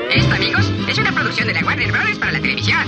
Esto, amigos, es una producción de la Warner Brothers para la televisión.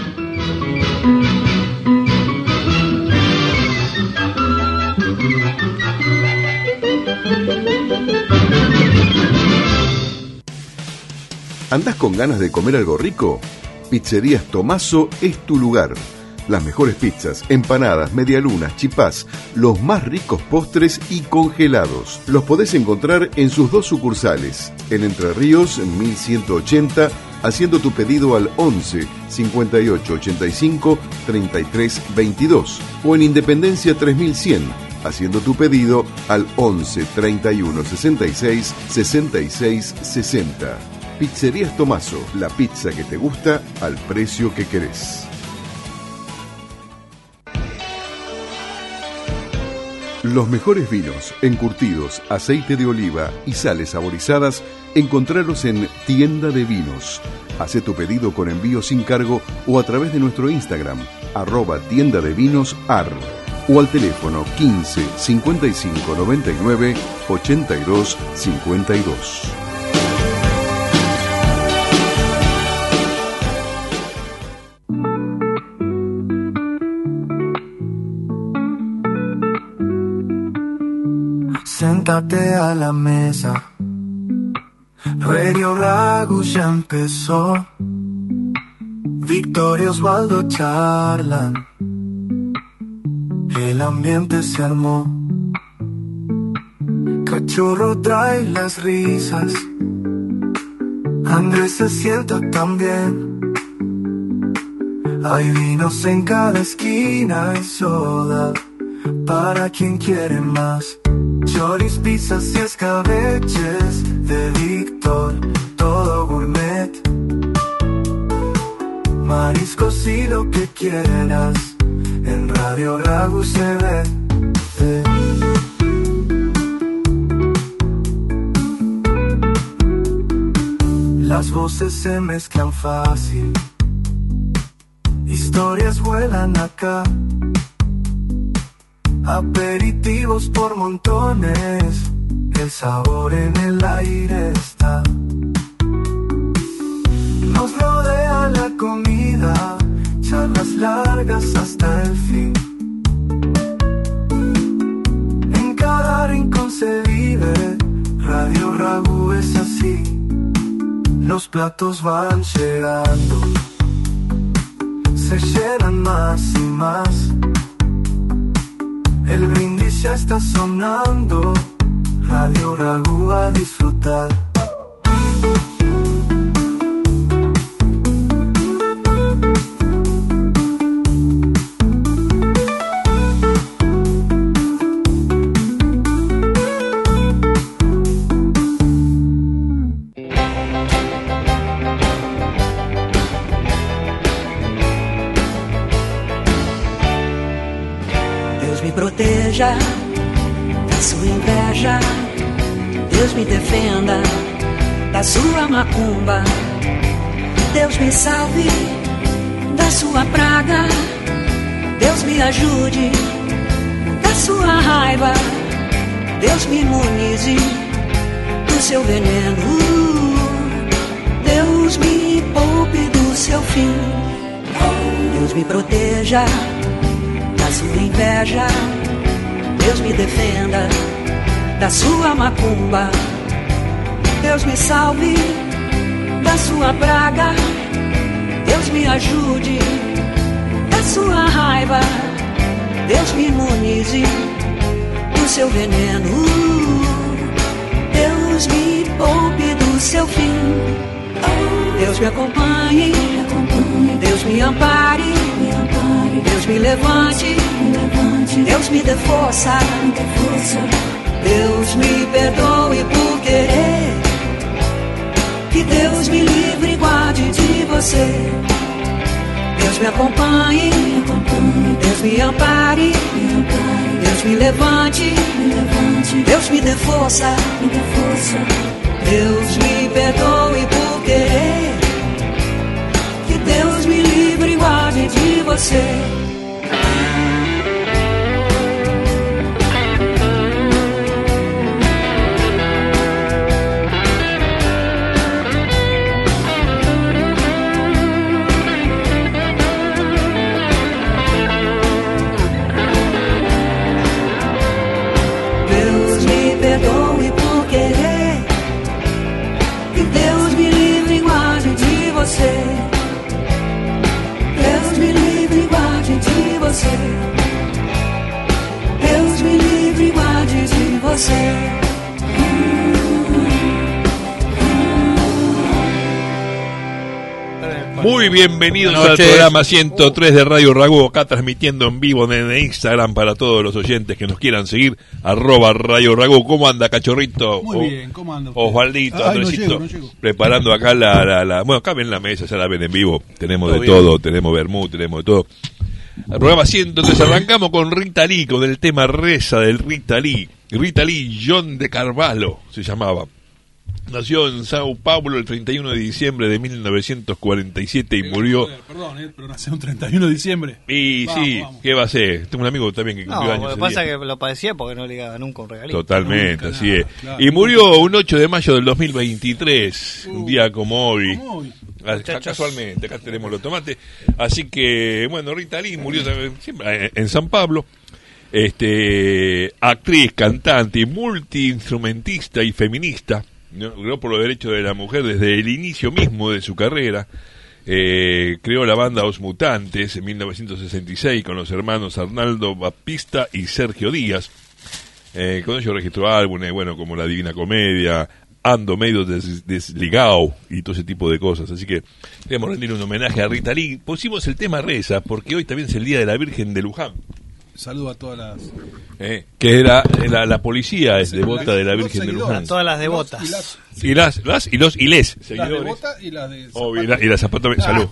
¿Andás con ganas de comer algo rico? Pizzerías Tomaso es tu lugar. Las mejores pizzas, empanadas, medialunas, chipás, los más ricos postres y congelados. Los podés encontrar en sus dos sucursales, en Entre Ríos 1180, haciendo tu pedido al 11 58 85 33 22, o en Independencia 3100, haciendo tu pedido al 11 31 66 66 60. Pizzerías Tomaso, la pizza que te gusta al precio que querés. Los mejores vinos, encurtidos, aceite de oliva y sales saborizadas, encontralos en Tienda de Vinos. Hacé tu pedido con envío sin cargo o a través de nuestro Instagram, @tiendadevinosar, o al teléfono 15 55 99 82 52. Siéntate a la mesa. Radio Ragu ya empezó. Víctor y Osvaldo charlan. El ambiente se armó. Cachorro trae las risas. Andrés se sienta también. Hay vinos en cada esquina y soda para quien quiere más. Choris, pizzas y escabeches de Víctor, todo gourmet. Mariscos y lo que quieras, en Radio Ragu se ve. Las voces se mezclan fácil, historias vuelan acá. Aperitivos por montones, el sabor en el aire está. Nos rodea la comida, charlas largas hasta el fin. En cada rincón se vive, Radio Ragu es así. Los platos van llegando, se llenan más y más. El brindis ya está sonando, Radio Ragu a disfrutar. Proteja da sua inveja, Deus me defenda da sua macumba, Deus me salve da sua praga, Deus me ajude da sua raiva, Deus me imunize do seu veneno, Deus me poupe do seu fim, Deus me proteja da sua inveja, Deus me defenda da sua macumba, Deus me salve da sua praga, Deus me ajude da sua raiva, Deus me imunize do seu veneno, Deus me poupe do seu fim, Deus me acompanhe, Deus me ampare, Deus me levante, Deus me dê força, Deus me perdoe por querer, que Deus me livre e guarde de você. Deus me acompanhe, Deus me ampare, Deus me levante, Deus me dê força, Deus me perdoe por querer, que Deus me livre e guarde de você. Muy bienvenidos al programa 103 de Radio Ragú, acá transmitiendo en vivo en Instagram para todos los oyentes que nos quieran seguir, @Radio Ragú. ¿Cómo anda, cachorrito? Muy bien, ¿cómo anda? Osvaldito, Andresito, no llego. preparando acá bueno, acá ven la mesa, ya la ven en vivo, tenemos de todo, tenemos vermut, tenemos de todo. El programa 103, arrancamos con Rita Lee, con el tema Reza del Rita Lee. Rita Lee John de Carvalho se llamaba. Nació en Sao Paulo el 31 de diciembre de 1947 y murió... Perdón, pero nació el 31 de diciembre. Y vamos. ¿Qué va a ser? Tengo un amigo también que cumplió años. Lo que pasa es que lo padecía porque no le llegaba nunca un regalito. Totalmente, nunca, así nada, es. claro. Y murió un 8 de mayo del 2023, un día como hoy. Casualmente, acá tenemos los tomates. Así que, bueno, Rita Lee murió siempre en San Pablo. Actriz, cantante, multiinstrumentista y feminista. Logró por los derechos de la mujer desde el inicio mismo de su carrera. Creó la banda Os Mutantes en 1966 con los hermanos Arnaldo Baptista y Sergio Díaz. Con ellos registró álbumes, bueno, como La Divina Comedia, Ando Medio Desligado y todo ese tipo de cosas. Así que queremos rendir un homenaje a Rita Lee. Pusimos el tema Reza porque hoy también es el Día de la Virgen de Luján. Saludo a todas las... que era la policía es devota de la Virgen de Luján. Todas las devotas. Y las y los y les seguidores. Las devota y las de Zapato. Y las Zapato. Salud.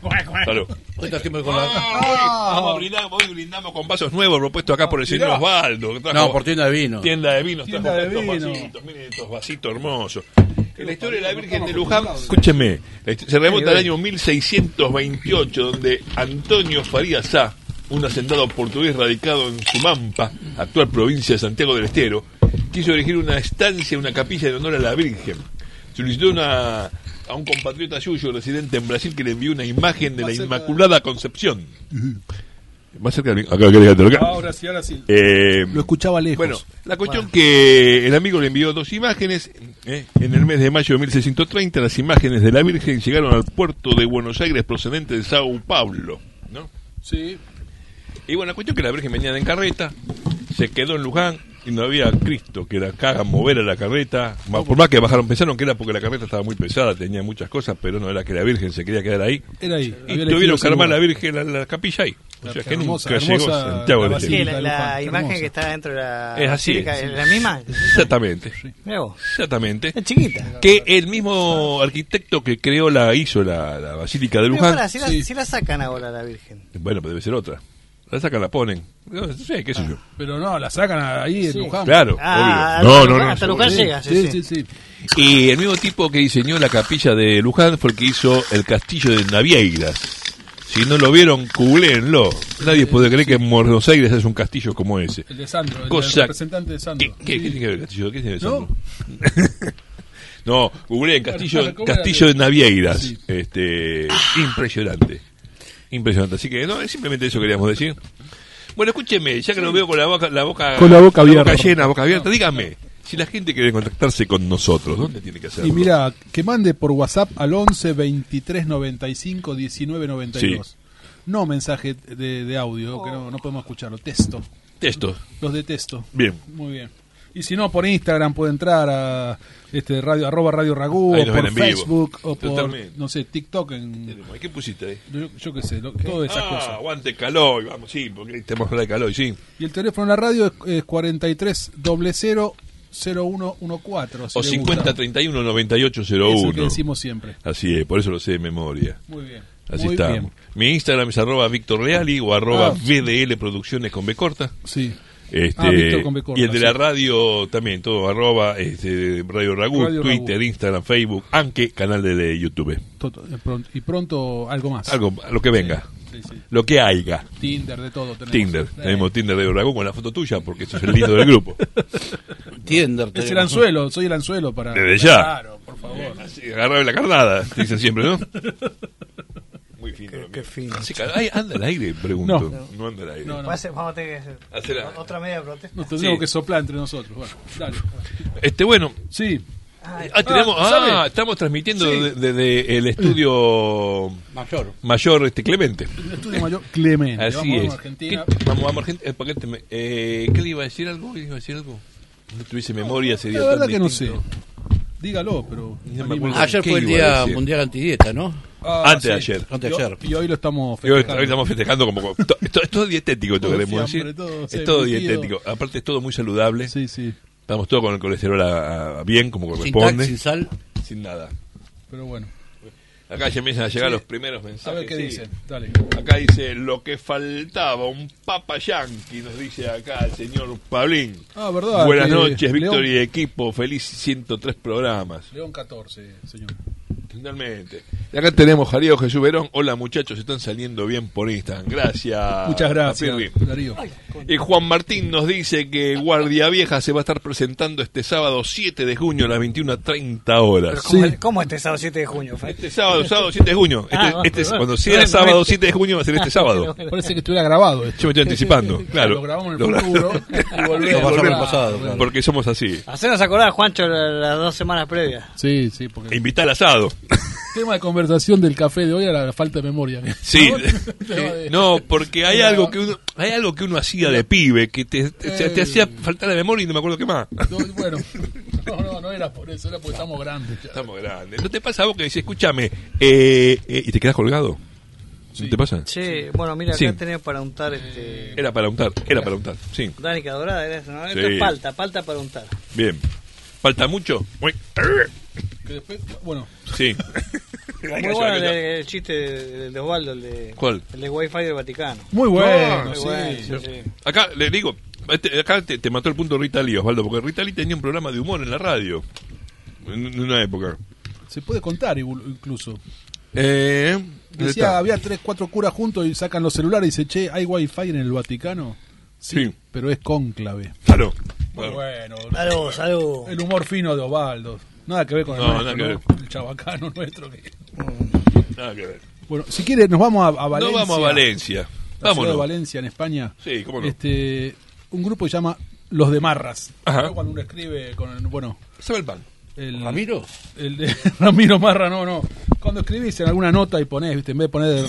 Hoy brindamos con vasos nuevos propuestos acá por el señor Osvaldo. Por tienda de vino. Tienda de vino. Miren estos vasitos hermosos. En la historia de la Virgen de Luján, escúcheme, se remonta al año 1628, donde Antonio Farías Sá, un hacendado portugués radicado en Sumampa, actual provincia de Santiago del Estero, quiso elegir una estancia, una capilla en honor a la Virgen. Solicitó a un compatriota suyo residente en Brasil que le envió una imagen de la Inmaculada Concepción. Más cerca de acá. Ahora sí. Lo escuchaba lejos. Bueno, la cuestión que el amigo le envió 2 imágenes. En el mes de mayo de 1630, las imágenes de la Virgen llegaron al puerto de Buenos Aires procedente de Sao Paulo, ¿no? Sí. Y bueno, la cuestión que la Virgen venía en carreta, se quedó en Luján y no había Cristo que la haga mover a la carreta. Por más que bajaron, pensaron que era porque la carreta estaba muy pesada, tenía muchas cosas, pero no era que la Virgen se quería quedar ahí. Era ahí. Y tuvieron que armar la Virgen, la capilla ahí. O sea, que nunca llegó a Santiago del Estero. La imagen que está dentro de la es así, basílica, ¿es la misma? Exactamente. Exactamente. Es chiquita. Que el mismo arquitecto que hizo la Basílica de Luján. Ahora, si la sacan ahora la Virgen. Bueno, pues debe ser otra. La sacan, la ponen. No sé, qué sé yo. Pero no, la sacan ahí en Luján. Claro, obvio. No. Hasta Luján llega. Sí. Y el mismo tipo que diseñó la capilla de Luján fue el que hizo el castillo de Navieiras. Si no lo vieron, googleenlo. Nadie puede creer que en Buenos Aires es un castillo como ese. El de Sandro, el representante de Sandro. ¿Qué tiene que ver el castillo? ¿Qué tiene que ver Sandro? No, googleen castillo de Navieiras. Sí. Impresionante. Así que no, simplemente eso queríamos decir. Bueno, escúcheme, ya que lo veo con la boca llena, boca abierta, dígame, si la gente quiere contactarse con nosotros, ¿dónde tiene que hacerlo? Y mira, que mande por WhatsApp al 11 23 95 19 92. Sí. No mensaje de audio, que no podemos escucharlo, texto. Los de texto. Bien. Muy bien. Y si no, por Instagram puede entrar a @Radio Ragú, o por Facebook, o por, no sé, TikTok. ¿Qué pusiste ahí? Yo qué sé, todas esas cosas. Aguante calor, vamos, sí, porque tenemos que hablar de calor, sí. Y el teléfono de la radio es 43 00 0114. O 50 31 98 01. Es lo que decimos siempre. Así es, por eso lo sé de memoria. Muy bien. Así estamos. Mi Instagram es @VictorLeali o @VDL Producciones con B corta. Sí. Víctor con B corta, y el de la radio también, todo Radio Ragú, Twitter, Ragú. Instagram, Facebook, aunque canal de YouTube. Y pronto algo más. Lo que venga. Sí. Lo que haya. Tinder, de todo tenemos. Tenemos Tinder de Ragú con la foto tuya, porque eso es el lindo del grupo. Tinder. Es el anzuelo, soy el anzuelo para... Desde ya. Claro, por favor. Agarrarle la carnada, dicen siempre, ¿no? Muy fino. Qué fino. ¿Anda al aire? Pregunto. No anda al aire. No. Vamos a tener que hacer otra media protesta. Nos tenemos que soplar entre nosotros. Bueno, dale. Bueno. Sí. Estamos transmitiendo desde el estudio mayor Clemente. El estudio mayor Clemente. Así es. Vamos a Argentina. ¿Qué le iba a decir algo? No tuviese memoria sería la verdad tan que distinto. no sé. Dígalo, pero... Ayer fue el Día Mundial Antidieta, ¿no? Antes de ayer. Y hoy lo estamos festejando. Hoy estamos festejando como... Es todo dietético, esto queremos decir. Es todo dietético. Aparte es todo muy saludable. Sí, sí. Estamos todos con el colesterol bien, como corresponde. Sin sal. Sin nada. Pero bueno. Acá ya empiezan a llegar los primeros mensajes. A ver qué dicen. Dale. Acá dice, lo que faltaba, un papa yanqui, nos dice acá el señor Pablín. Verdad. Buenas noches, Víctor y equipo. Feliz 103 programas. León 14, señor. Totalmente. Y acá tenemos Jarío Jesús Verón. Hola muchachos, están saliendo bien por Instagram. Gracias. Muchas gracias, Darío. Y Juan Martín nos dice que Guardia Vieja se va a estar presentando este sábado 7 de junio a las 21:30 horas. ¿Cómo este sábado 7 de junio? Este sábado 7 de junio. Cuando sea sábado 7 de junio va a ser este sábado. Parece que estuviera grabado. Yo me estoy anticipando, claro. Lo grabamos en el futuro y volvemos al pasado. Claro. Porque somos así. Hacernos acordar, Juancho, las 2 semanas previas. Sí, sí. Porque... Invitar al asado. Tema de conversación del café de hoy era la falta de memoria. Sí. No, porque hay algo que uno hacía de pibe que te hacía faltar de memoria y no me acuerdo qué más. Bueno, no era por eso, era porque estamos grandes. Ya. Estamos grandes. ¿No te pasa a vos que decís, escúchame, y te quedás colgado? Sí. ¿No te pasa? Sí, bueno, mira, acá tenés para untar Era para untar, sí. Dánica dorada, era eso, ¿no? Sí. Esto es palta para untar. Bien. ¿Falta mucho? Que después, bueno. Sí. Muy bueno el chiste de Osvaldo, el de... ¿Cuál? El de Wi-Fi del Vaticano. Muy bueno, muy bueno, sí. Acá le digo, acá te mató el punto Rita Lee, Osvaldo, porque Rita Lee tenía un programa de humor en la radio. En una época. Se puede contar incluso. Decía, había 3-4 curas juntos y sacan los celulares y dice, che, ¿hay Wi-Fi en el Vaticano? Sí. Pero es cónclave. Claro. Bueno. Salud. El humor fino de Osvaldo. Nada que ver con el chabacano nuestro. Nada que ver. Bueno, si quiere, nos vamos a Valencia. No vamos a Valencia. Vámonos. De Valencia, en España. Sí, cómo no. Un grupo que se llama Los de Marras. Ajá. ¿No? Cuando uno escribe con el... Bueno. ¿Sabe el pan? ¿Ramiro? El de Ramiro Marra, no. Cuando escribís en alguna nota y ponés, ¿viste? En vez de poner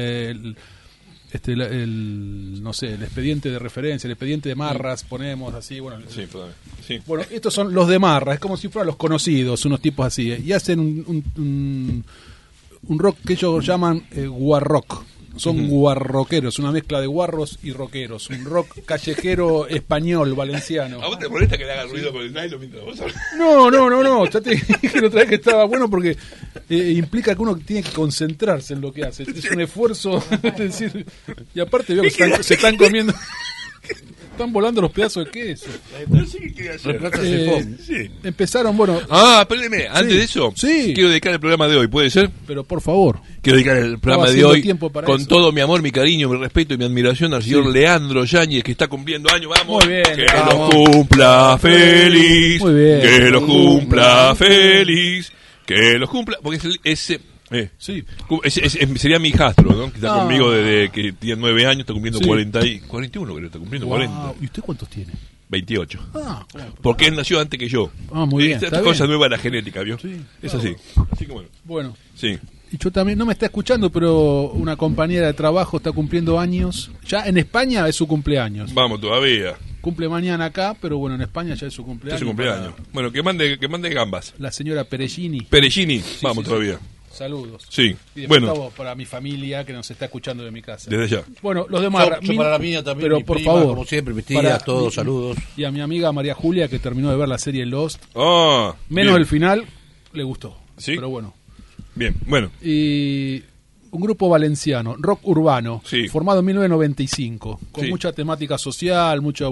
no sé, el expediente de referencia, el expediente de Marras, ponemos así, bueno. Sí. Bueno, estos son los de Marras, es como si fueran los conocidos, unos tipos así, y hacen un rock que ellos llaman guarrock. Son guarroqueros, una mezcla de guarros y rockeros, un rock callejero español, valenciano. ¿A vos te molesta que le haga ruido con el nylon mientras vos hablas? No, ya te dije la otra vez que estaba bueno porque implica que uno tiene que concentrarse en lo que hace, es un esfuerzo, es decir, y aparte veo que se están comiendo... Están volando los pedazos de queso. No sé qué quería hacer. Sí. Empezaron, bueno... Espérenme, antes de eso, sí. Quiero dedicar el programa de hoy, ¿puede ser? Pero por favor. Quiero dedicar el programa de hoy con eso. Todo mi amor, mi cariño, mi respeto y mi admiración al señor Leandro Yáñez, que está cumpliendo años. ¡Vamos! Muy bien. Que los cumpla feliz. Muy bien. Que los cumpla feliz. Que los cumpla... Porque sí. Sería mi hijastro, ¿no? Que está conmigo desde que tiene 9 años, está cumpliendo 41, creo, está cumpliendo 40. ¿Y usted cuántos tiene? 28. Porque él nació antes que yo. Muy bien. Esta cosa nueva de la genética, ¿vio? Sí, es así. Así que bueno. Bueno. Sí. Y yo también, no me está escuchando, pero una compañera de trabajo está cumpliendo años. Ya en España es su cumpleaños. Vamos todavía. Cumple mañana acá, pero bueno, en España ya es su cumpleaños. Ya es su cumpleaños. Bueno, que mande gambas. La señora Perellini. Vamos todavía. Saludos. Sí, y bueno. Para mi familia que nos está escuchando de mi casa. Desde ya. Bueno, los demás. Yo para la mía también. Pero por favor. Como siempre, mis tías, todos saludos. Y a mi amiga María Julia, que terminó de ver la serie Lost. Menos bien. El final, le gustó. Sí. Pero bueno. Bien, bueno. Y un grupo valenciano, rock urbano, formado en 1995, con mucha temática social, mucho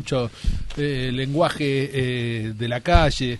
lenguaje de la calle.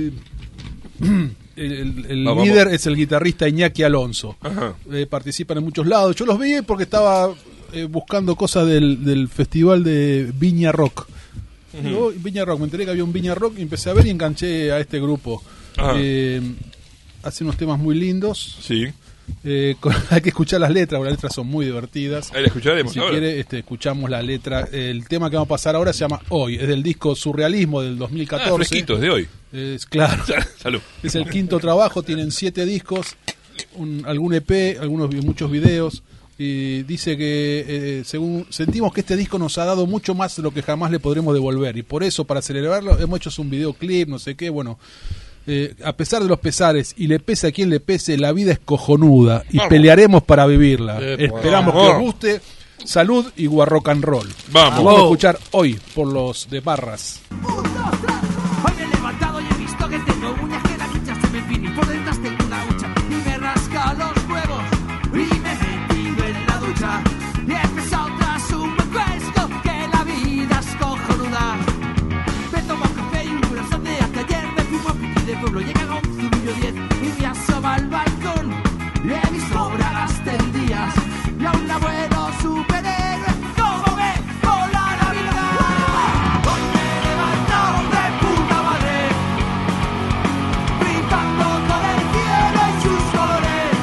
El líder es el guitarrista Iñaki Alonso. Participan en muchos lados. Yo los vi porque estaba buscando cosas del festival de Viña Rock. Viña Rock, me enteré que había un Viña Rock y empecé a ver y enganché a este grupo. Hace unos temas muy lindos. Sí. Hay que escuchar las letras, porque las letras son muy divertidas. Ahí la escucharemos. Si quiere, escuchamos la letra. El tema que vamos a pasar ahora se llama Hoy. Es del disco Surrealismo del 2014. Fresquito, es de hoy. Claro. Salud. Es el quinto trabajo, tienen 7 discos, algún EP, muchos videos. Y dice que según sentimos que este disco nos ha dado mucho más de lo que jamás le podremos devolver. Y por eso, para celebrarlo, hemos hecho un videoclip, no sé qué, bueno... a pesar de los pesares, y le pese a quien le pese, la vida es cojonuda y pelearemos para vivirla. Esperamos que os guste. Salud y rock and roll. Vamos. Vamos a escuchar hoy por los de Barras. Hoy me he levantado y he visto que tengo uñas, que la lucha se me enfina y por detrás tengo una hucha y me rasca los huevos y me he metido en la ducha y he empezado tras un buen cuesco, que la vida es cojonuda. Me tomo un café y un corazón de hasta ayer, me fumo a Piti de pueblo, llega a 11:10 y me asoma al balcón y he visto bragas tendías y a un abuelo superhéroe como me cola la vida. Hoy me he levantado de puta madre, flipando con el cielo y sus colores.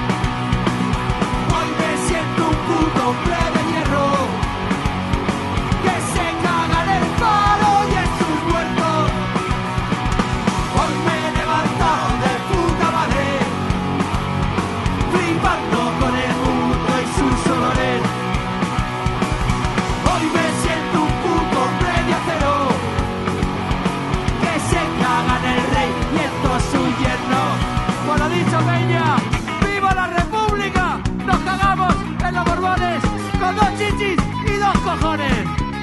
Hoy me siento un puto hombre de hierro, que se caga en el faro y en sus muertos. Hoy me he levantado de puta madre, flipando con el mundo y sus olores. Hoy me siento un puto hombre de acero, que se caga en el rey y en todo su yerno. Por lo dicho, Peña, ¡viva la República! Nos cagamos en los Borbones con 2 chichis y 2 cojones.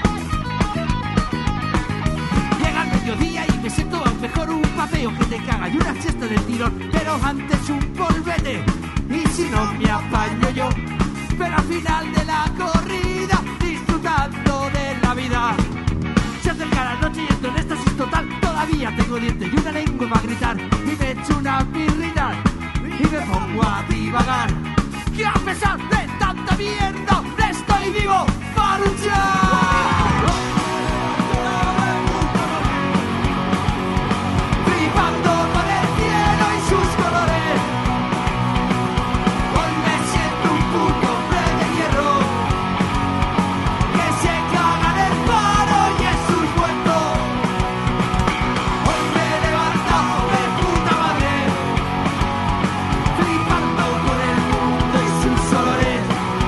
Llega el mediodía y me siento a mejor un papeo que te caga y una siesta del tirón, pero antes un polvete. Y si no me apaño yo, pero al final de la corrida, disfrutando de la vida. Se acerca la noche y entro en éxtasis total. Todavía tengo dientes y una lengua para gritar. Y me echo una birrina y me pongo a divagar. Que a pesar de tanta mierda, estoy vivo para luchar. Flipando con el cielo y sus colores. Hoy me siento un puto hombre de hierro, que se caga en el faro y en sus muertos. Hoy me he levantado de puta madre, flipando con el mundo y sus olores.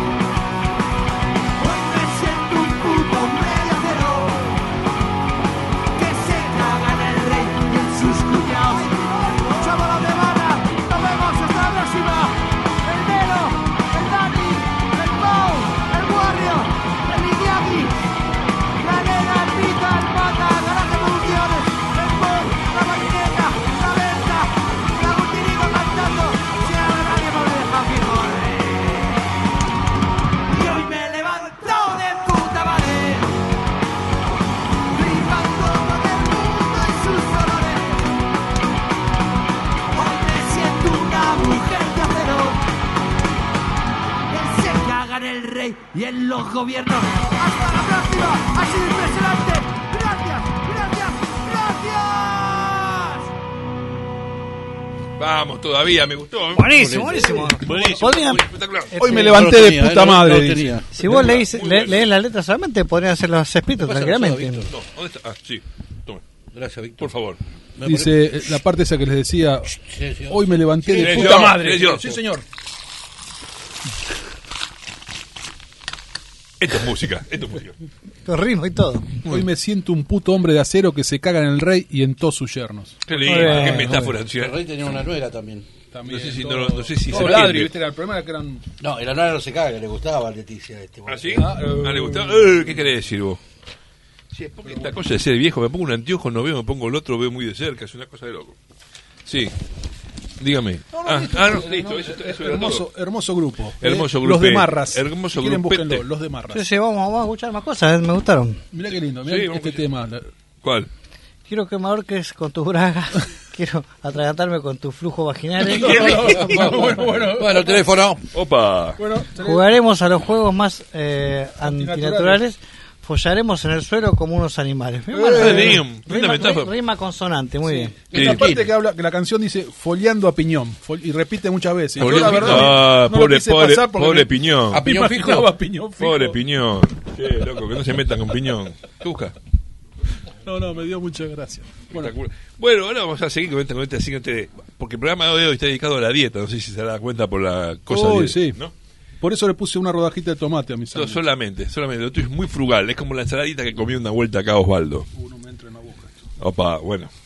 Hoy me siento un puto hombre de acero, que se caga en el rey y en sus cuñados. Chavalos de barra, nos vemos hasta la próxima. El Nero, el Dani, el Pau, el Warrior, el Iñaki, la Nena, el Pita, el Pata, Garaje Producciones, el Pol, la Marineta, la Berta, la Agustinico cantando. Si ahora nadie me lo deja fijo. Y hoy me he levantado de puta madre, flipando con el mundo y sus olores. Hoy me siento una mujer de acero, que se caga en el rey y en los gobiernos. ¡Hasta la próxima! ¡Ha sido impresionante! ¡Gracias! ¡Gracias! ¡Gracias! Vamos, todavía, me gustó. Buenísimo, buenísimo. Podrían- Espectacular. Hoy me levanté de puta madre. No dice. tenía. Si vos lees la letra solamente, podrían hacer los escritos Pásalo, tranquilamente. Víctor. No, ¿dónde está? Ah, sí. Tome, Gracias, Víctor. por favor. Dice la parte esa que les decía. Sí, sí. Hoy me levanté de Silencio, puta madre. silencio. Sí, señor. Esto es música, esto es música. Con ritmo y todo. Hoy me siento un puto hombre de acero que se caga en el rey y en todos sus yernos. Qué lindo, Muy bien, qué muy metáfora. El ¿sí? rey tenía una nuera también. No sé si, no sé si No, se ladri, entiende. ¿viste? El problema era que eran. No, la nuera no se caga, que le gustaba a Leticia. ¿Ah, sí? Ah, ¿Le gustaba? ¿Qué querés decir vos? Sí, es porque esta cosa de ser viejo, me pongo un anteojo, no veo, me pongo el otro, veo muy de cerca, es una cosa de loco. Sí, dígame. No, listo, eso era Hermoso, todo. hermoso grupo. Hermoso Los grupete. de Marras. Hermoso Si quieren, grupete. búsquenlo, los de Marras. Sí, sí, vamos a escuchar más cosas, me gustaron. Mirá qué lindo, mirá Sí, vamos este a escuchar. tema. ¿Cuál? Quiero que me ahorques con tus bragas, quiero atragantarme con tu flujo vaginal. Bueno, el teléfono. Opa. Bueno, Jugaremos a los juegos más antinaturales. Follaremos en el suelo como unos animales. Bien, linda Rima, metáfora. rima consonante, muy bien. esta parte que habla, que la canción dice foliando a piñón, y repite muchas veces. Pobre, Yo, la verdad, no lo pobre, quise pobre, pasar porque pobre me- piñón. A piñón me fijo. imaginaba piñón fijo. Pobre piñón. Che, loco, que no se metan con piñón. ¿Qué busca? No, me dio muchas gracias. Bueno, ahora vamos a seguir con este siguiente, porque el programa de hoy está dedicado a la dieta, no sé si se da cuenta por la cosa Uy, de, sí. ¿no? Por eso le puse una rodajita de tomate a mis No, amigos. solamente, lo tuyo es muy frugal, es como la ensaladita que comió una vuelta acá Osvaldo. No me entra en la boca. Opa, bueno.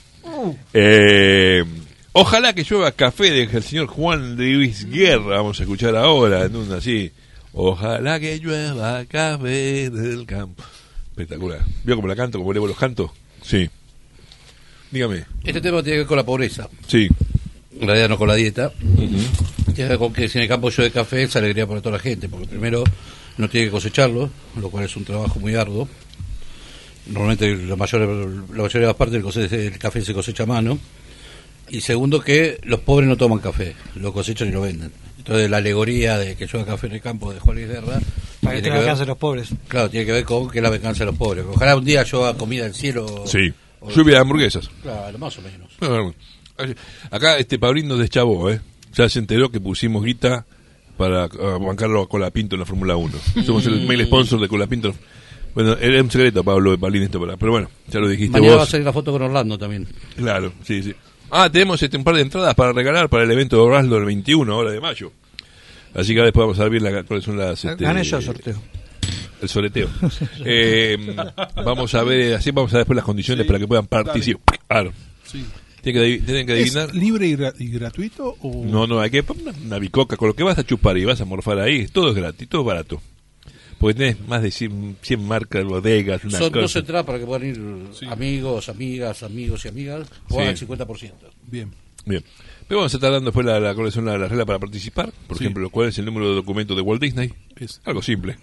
Ojalá que llueva café del señor Juan Luis Guerra. Vamos a escuchar ahora en una así. Ojalá que llueva café del campo. Espectacular. ¿Vio cómo la canto? ¿Cómo levo los cantos? Sí. Dígame. Este tema tiene que ver con la pobreza. Sí. En realidad no con la dieta. Tiene que ver con que si en el campo llueve café es alegría para toda la gente, porque primero no tiene que cosecharlo, lo cual es un trabajo muy arduo. Normalmente la mayoría de las partes del café se cosecha a mano. Y segundo, que los pobres no toman café, lo cosechan y lo venden. Entonces la alegoría de que llueva café en el campo de Juan Luis Guerra, para que tenga venganza de los pobres. Claro, tiene que ver con que es la venganza de los pobres. Ojalá un día llueva comida del cielo. Sí, lluvia de hamburguesas. Claro, más o menos. Bueno, acá Pablín nos deschavó, ya se enteró que pusimos guita para bancarlo a Colapinto en la Fórmula 1. Somos el mail sponsor de Colapinto. Bueno, era un secreto, Pablo, de Pablín, pero bueno, ya lo dijiste Mañana vos. Va a salir la foto con Orlando también. Claro, sí. Tenemos un par de entradas para regalar para el evento de Orlando el 21, ahora de mayo. Así que después vamos a ver bien cuáles son las... Gané yo el sorteo. El soleteo. Vamos a ver, así vamos a ver después las condiciones para que puedan participar. Sí. Tienen que adivinar. ¿Es libre y gratuito? O... No, hay que poner una bicoca. Con lo que vas a chupar y vas a morfar ahí, todo es gratis, todo es barato. Porque tenés más de 100 marcas, bodegas, una Son cosa. 2 entradas para que puedan ir amigos, amigas y amigas, o al 50%. Bien. Pero vamos a estar dando después cuáles son las reglas para participar. Por ejemplo, cuál es el número de documento de Walt Disney. Es algo simple.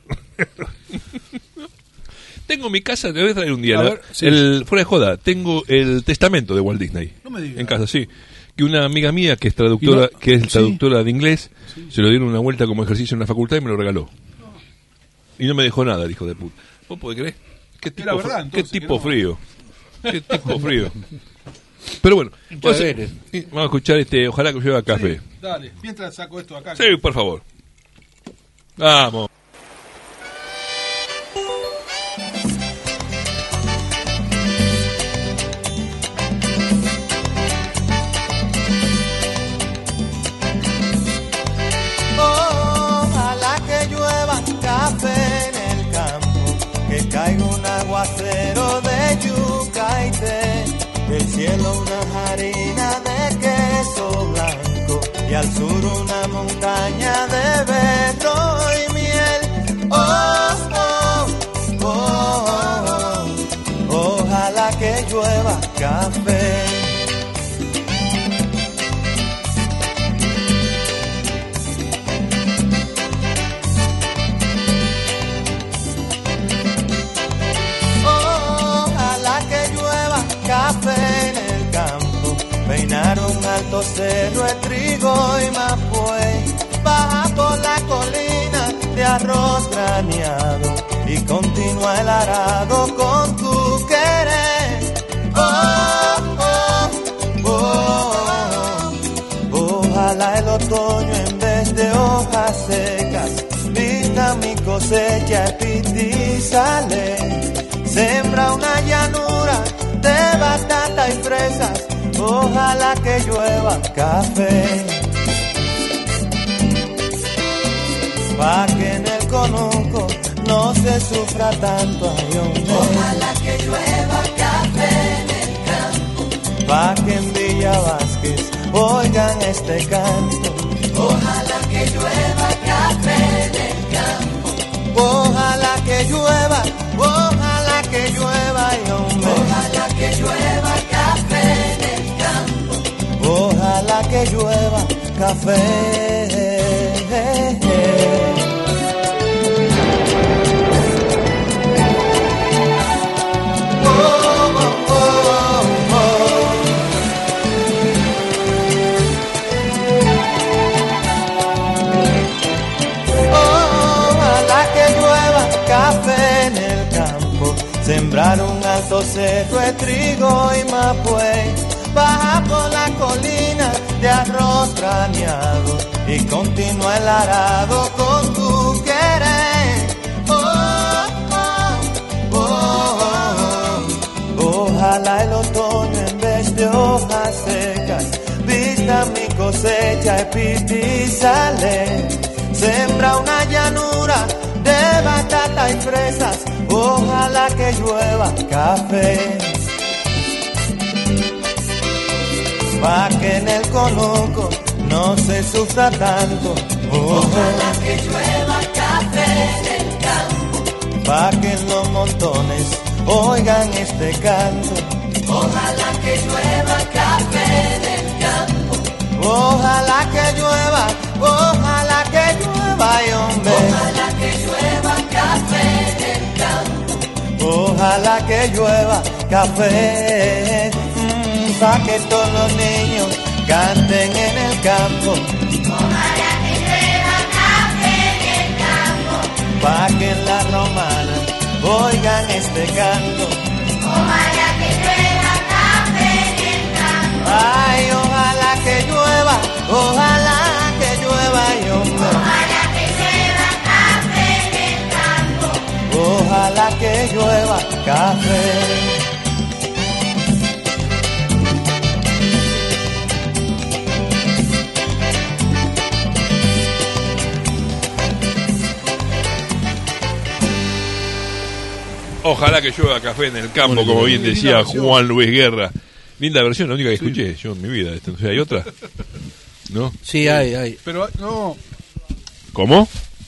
Tengo en mi casa, te voy a traer un día, fuera de joda, tengo el testamento de Walt Disney. No me digas. En casa, sí. Que una amiga mía que es traductora, traductora de inglés, se lo dieron una vuelta como ejercicio en la facultad y me lo regaló. Y no me dejó nada, el hijo de puta. ¿Vos podés creer? ¿Qué tipo frío? ¿Qué tipo frío? Pero bueno, vamos a escuchar Ojalá que llueva café. Sí, dale, mientras saco esto acá. Sí, por favor. Vamos. Ojalá que llueva café en el campo, que caiga un aguacero de yuca y té, del cielo una harina de queso blanco y al sur una montaña de berro y miel. Ojalá que llueva café. Café en el campo, peinar un alto cerro de trigo y mapuey, baja por la colina de arroz graneado y continúa el arado con tu querer. Ojalá el otoño en vez de hojas secas vista mi cosecha y sale, sembra una llanura de batata y fresas, ojalá que llueva café, pa' que en el conuco no se sufra tanto. Ojalá que llueva café en el campo, pa' que en Villa Vázquez oigan este canto. Ojalá que llueva café en el campo, ojalá que llueva, ojalá que llueva y ojalá que llueva café en el campo, ojalá que llueva café. Ojalá que llueva café en el campo, sembrar un alto cerro de trigo y mapuey, baja por la colina de arroz graneado y continúa el arado con tu querer. Ojalá el otoño en vez de hojas secas vista mi cosecha y sale, sembra una llanura de batata y fresas, ojalá que llueva café, pa' que en el conuco no se sufra tanto. Ojalá que llueva café en el campo, pa' que en los montones oigan este canto. Ojalá que llueva café en el campo, ojalá que llueva, ay hombre. Ojalá que llueva café en el campo, ojalá que llueva café, pa' que todos los niños canten en el campo. Ojalá que llueva café en el campo, pa' que en la romana oigan este canto. Ojalá que llueva café en el campo, Ay, ojalá que llueva, ay hombre. Ojalá que llueva café en el campo, Ojalá que llueva café. Ojalá que llueva café en el campo, como bien decía Juan Luis Guerra. Linda versión, la única que escuché yo en mi vida. O sea, ¿hay otra? ¿No? Sí, hay. Pero no. ¿Cómo?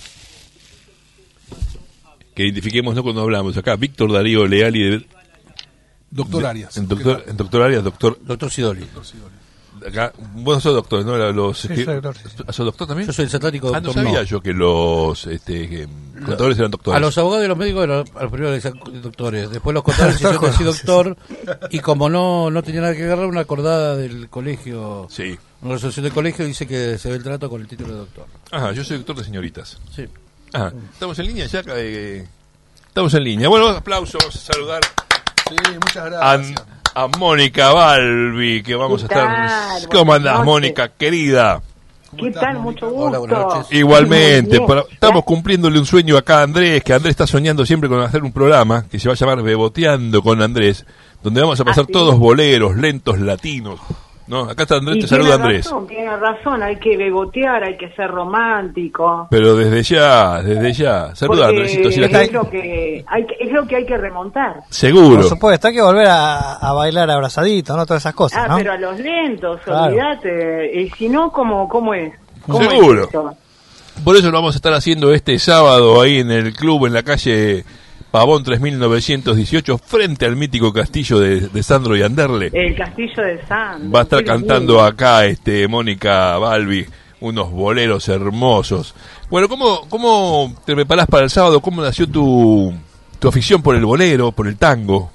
Que identifiquemos, ¿no? Cuando hablamos acá, Víctor Darío Leali. Doctor Arias. En doctor Arias, doctor Sidoli. Acá, vos sos doctor, ¿no? Sí, soy doctor. ¿Sos doctor también? Yo soy el satánico doctor. No sabía yo que los contadores eran doctores. A los abogados y los médicos eran a los primeros doctores. Después los contadores hicieron así doctor. Y como no tenía nada que agarrar, una acordada del colegio, sí, una resolución del colegio dice que se ve el trato con el título de doctor. Ajá, yo soy doctor de señoritas. Sí. Ajá, estamos en línea ya. Estamos en línea. Bueno, aplausos, vamos a saludar. Sí, muchas gracias. A Mónica Balbi, que vamos a estar... ¿Cómo andás, Mónica, querida? ¿Qué tal? Mucho gusto. Hola, buenas noches. Igualmente, estamos cumpliéndole un sueño acá a Andrés, que Andrés está soñando siempre con hacer un programa que se va a llamar Beboteando con Andrés, donde vamos a pasar todos boleros, lentos, latinos. ¿No? Acá está Andrés, te saluda Andrés. Tiene razón, hay que bebotear, hay que ser romántico. Pero desde ya. Saluda, Andresito. Si es lo que hay que remontar. Seguro. Por supuesto, hay que volver a bailar abrazadito, ¿no? Todas esas cosas, ¿no? Pero a los lentos, claro. Olvídate. Y si no, ¿cómo es? Seguro. Por eso lo vamos a estar haciendo este sábado ahí en el club, en la calle Pavón 3918, frente al mítico castillo de Sandro y Anderle. El castillo de Sandro. Va a estar cantando acá Mónica Balbi unos boleros hermosos. Bueno, ¿cómo te preparás para el sábado? ¿Cómo nació tu afición por el bolero, por el tango?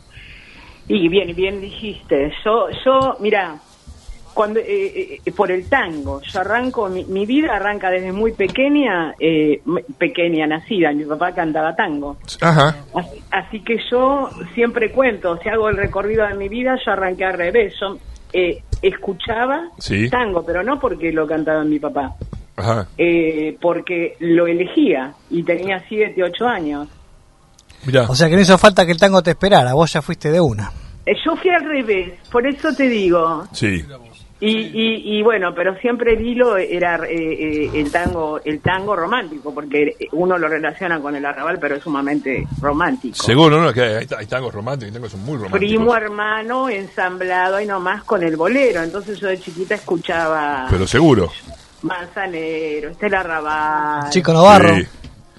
Y bien dijiste. Yo mira, cuando por el tango, yo arranco, mi vida arranca desde muy pequeña nacida, mi papá cantaba tango. Ajá. Así que yo siempre cuento, si hago el recorrido de mi vida, yo arranqué al revés, yo escuchaba tango, pero no porque lo cantaba mi papá, ajá, porque lo elegía y tenía 7, 8 años. Mirá. O sea que no hizo falta que el tango te esperara, vos ya fuiste de una. Yo fui al revés, por eso te digo. Sí. Y bueno, pero siempre el hilo era el tango romántico, porque uno lo relaciona con el arrabal, pero es sumamente romántico. Seguro, ¿no? Que hay tangos románticos, hay tangos son muy románticos. Primo hermano ensamblado ahí nomás con el bolero, entonces yo de chiquita escuchaba... Pero seguro. Manzanero, el arrabal... Chico Navarro. Sí.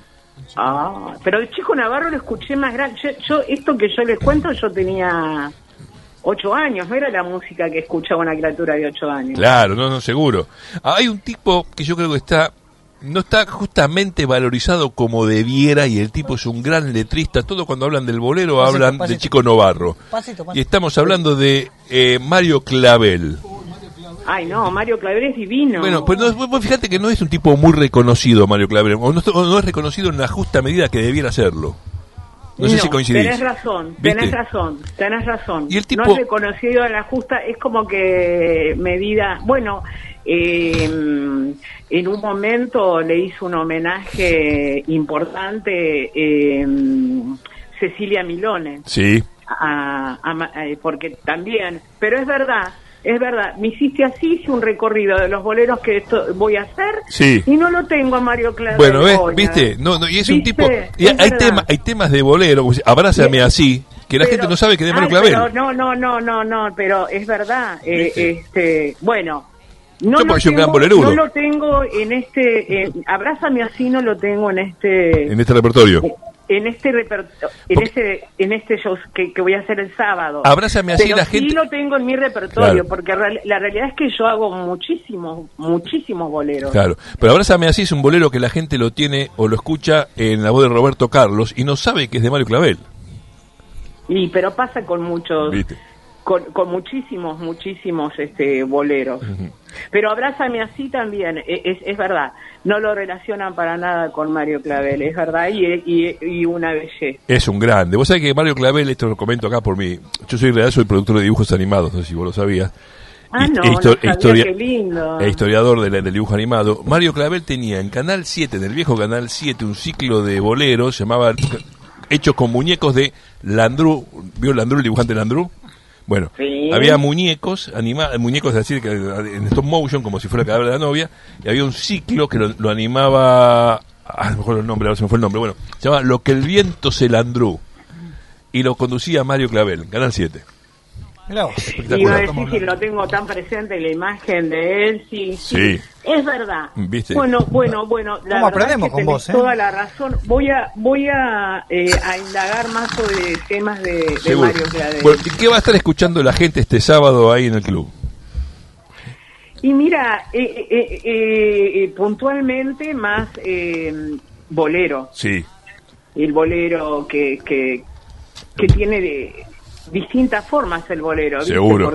Pero el Chico Navarro lo escuché más grande. Yo esto que yo les cuento, yo tenía 8 años, no era la música que escuchaba una criatura de 8 años. Claro, no, seguro. Hay un tipo que yo creo que no está justamente valorizado como debiera, y el tipo es un gran letrista. Todo cuando hablan del bolero hablan de Chico Navarro. Pasito. Y estamos hablando de Mario Clavel. Ay, no, Mario Clavel es divino. Bueno, pues fíjate que no es un tipo muy reconocido, Mario Clavel, o no es reconocido en la justa medida que debiera serlo. No sé si coincidís. Tenés razón. ¿Y el tipo? No es reconocido en la justa, es como que medida... Bueno, en un momento le hizo un homenaje importante Cecilia Milone. Sí. Porque también... Pero es verdad, me hiciste así, hice un recorrido de los boleros que voy a hacer, y no lo tengo a Mario Clavel. Bueno, ¿viste? No, y es un tipo... Y hay temas de bolero, como Abrázame así, que la gente no sabe que es de Mario Clavel. Pero no, pero es verdad. Bueno, no Yo lo, porque soy un gran tengo, bolerudo. no lo tengo en Abrázame así, no lo tengo en este repertorio. en este show que voy a hacer el sábado. Abrázame así, pero la sí gente... lo tengo en mi repertorio, Claro. porque la realidad es que yo hago muchísimos boleros. Claro, pero Abrázame así es un bolero que la gente lo tiene o lo escucha en la voz de Roberto Carlos y no sabe que es de Mario Clavel. Pero pasa con muchos, ¿Viste? con muchísimos boleros. Pero Abrázame así también, es verdad, no lo relacionan para nada con Mario Clavel, es verdad, y una belleza. Es un grande. Vos sabés que Mario Clavel, esto lo comento acá por mí, yo soy productor de dibujos animados, no sé si vos lo sabías. No sabía, qué lindo. Historiador del dibujo animado. Mario Clavel tenía en Canal 7, en el viejo Canal 7, un ciclo de boleros, llamaba Hechos con muñecos de Landru. ¿Vio Landru, el dibujante Landru? Bueno, sí. Había muñecos, muñecos decir que en stop motion, como si fuera el cadáver de la novia, y había un ciclo que lo animaba, a lo mejor el nombre, ahora se me fue el nombre, bueno, se llama Lo que el viento se Landru, y lo conducía Mario Clavel, Canal 7. Iba a decir si lo tengo tan presente la imagen de él, sí. Es verdad. ¿Viste? Bueno, la verdad aprendemos es que con vos, toda la razón. Voy a indagar más sobre temas de Seguro. Mario Clavel. Bueno, ¿y qué va a estar escuchando la gente este sábado ahí en el club? Y mira, puntualmente más bolero. Sí. El bolero que tiene distintas formas el bolero, ¿viste? Seguro.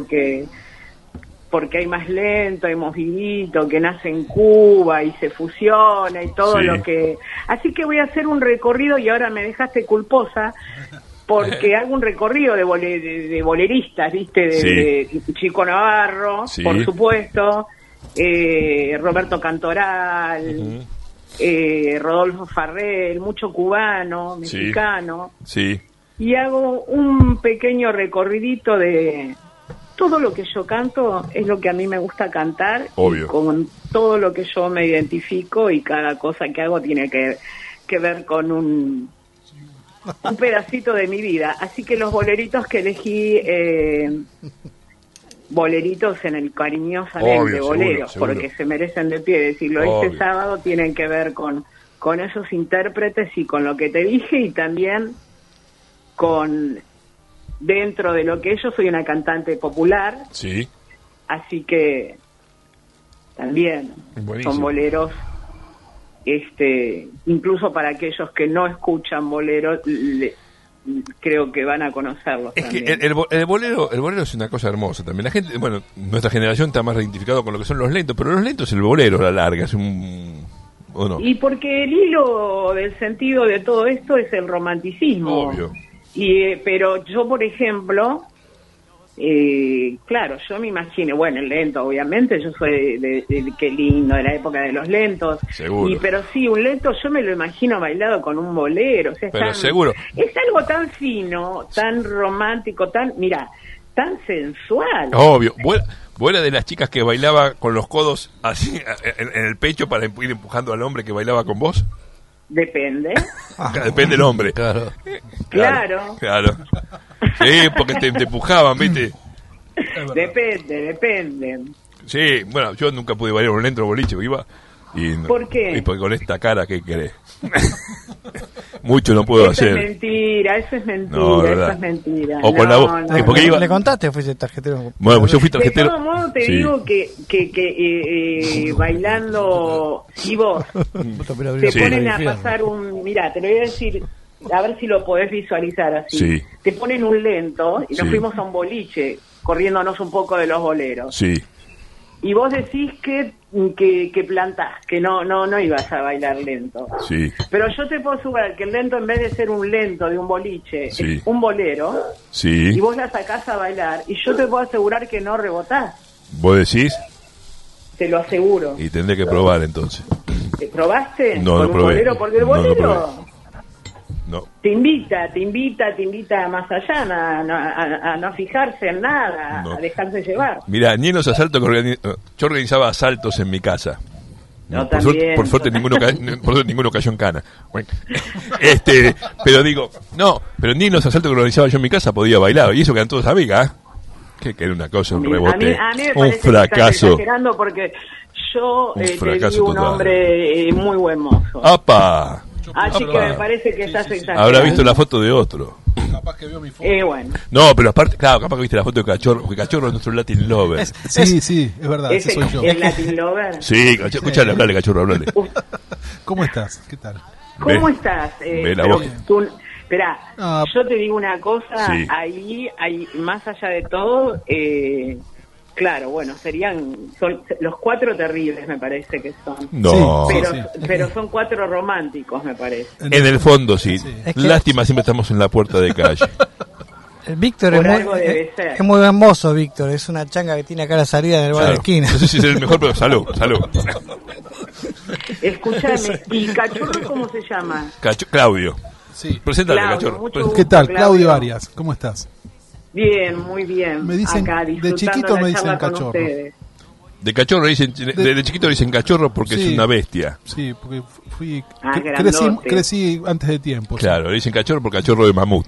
Porque hay más lento, hay movidito, que nace en Cuba y se fusiona y todo Sí. lo que... Así que voy a hacer un recorrido y ahora me dejaste culposa porque hago un recorrido de boleristas, ¿viste? De Chico Navarro, Sí. por supuesto, Roberto Cantoral, Rodolfo Farrell, mucho cubano, mexicano. Sí. Y hago un pequeño recorridito de todo lo que yo canto, es lo que a mí me gusta cantar. Obvio. Y con todo lo que yo me identifico y cada cosa que hago tiene que ver con un pedacito de mi vida. Así que los boleritos que elegí, boleritos en el cariñosamente, Obvio, boleros, seguro. porque se merecen de pie. Decirlo, Obvio. este sábado tienen que ver con esos intérpretes y con lo que te dije y también con dentro de lo que yo soy una cantante popular, Sí. así que también Buenísimo. son boleros, incluso para aquellos que no escuchan boleros, creo que van a conocerlos. Es que también. el bolero es una cosa hermosa también. La gente, bueno, nuestra generación está más identificado con lo que son los lentos, pero los lentos el bolero a la larga es un... ¿o no? Y porque el hilo del sentido de todo esto es el romanticismo. Obvio. Pero yo, por ejemplo, claro, yo me imagino, bueno, el lento, obviamente, yo soy de qué lindo, de la época de los lentos. Seguro. Pero sí, un lento yo me lo imagino bailado con un bolero. O sea, Pero seguro. Es algo tan fino, tan romántico, tan tan sensual. Obvio. ¿Vos eras de las chicas que bailaba con los codos así en el pecho para ir empujando al hombre que bailaba con vos? Depende. Depende del hombre. Claro. Claro. Sí, porque te empujaban, ¿viste? Depende. Sí, bueno, yo nunca pude bailar un lento boliche, iba y ¿Por qué? Y porque con esta cara, ¿qué querés? Mucho no puedo hacer. Eso es mentira, No, eso ¿verdad? es mentira. O con la voz. No. Porque iba... ¿Le contaste? Fuiste tarjetero. Bueno, pues yo fui tarjetero. De todo modo te Sí. digo que bailando, si vos te Sí. ponen a pasar mira, te lo voy a decir, a ver si lo podés visualizar así. Sí. Te ponen un lento y nos Sí. fuimos a un boliche, corriéndonos un poco de los boleros. Sí. Y vos decís que plantás, que no ibas a bailar lento. Sí. Pero yo te puedo asegurar que el lento, en vez de ser un lento de un boliche, Sí. es un bolero, Sí. y vos la sacás a bailar, y yo te puedo asegurar que no rebotás, ¿Vos decís? te lo aseguro. Y tendré que probar entonces. ¿Probaste? No, con no un probé. bolero? Porque el No, no bolero No. te invita más allá, a no fijarse en nada, No. a dejarse llevar. Mira, ni en los asaltos que yo organizaba asaltos en mi casa. Yo por también. suerte ninguno cayó en cana. Bueno, pero digo, no, pero ni en los asaltos que organizaba yo en mi casa podía bailar, y eso que eran todos amigas. Que era una cosa, un rebote, a mí me un parece que fracaso. estás exagerando porque yo Un te fracaso digo un total. hombre muy buen mozo. ¡Apa! Así que me parece que estás exagerando. Habrá visto la foto de otro. Capaz que vio mi foto. Bueno. No, pero aparte, claro, capaz que viste la foto de Cachorro, porque Cachorro es nuestro Latin Lover. Sí, es verdad, ese soy yo. ¿El Latin Lover? Sí, escuchale, hablale, Cachorro, hablale. ¿Cómo estás? ¿Qué tal? ¿Cómo estás? ve la voz. Esperá, yo te digo una cosa, Sí. ahí, más allá de todo, claro, bueno, son los 4 terribles, me parece que son. No. Pero son 4 románticos, me parece. En el fondo, sí. Es que- Lástima, siempre estamos en la puerta de calle. El Víctor Por es algo debe ser. es muy buen mozo, Víctor. Es una changa que tiene acá a la salida en el bar de la Claro. esquina. No sé si es el mejor, pero salud. Escúchame, ¿y Cachorro cómo se llama? Claudio. Sí. Preséntate, Claudio, Cachorro. mucho gusto, ¿Qué tal? Claudio Claudio. Arias, ¿cómo estás? Bien, muy bien. Me dicen- Acá, de disfrutando chiquito la me dicen charla con Cachorro. ustedes. De Cachorro dicen, de chiquito dicen Cachorro porque Sí. es una bestia. Sí, porque fui Grandote. crecí antes de tiempo. sí. Claro, le dicen Cachorro por Cachorro de mamut.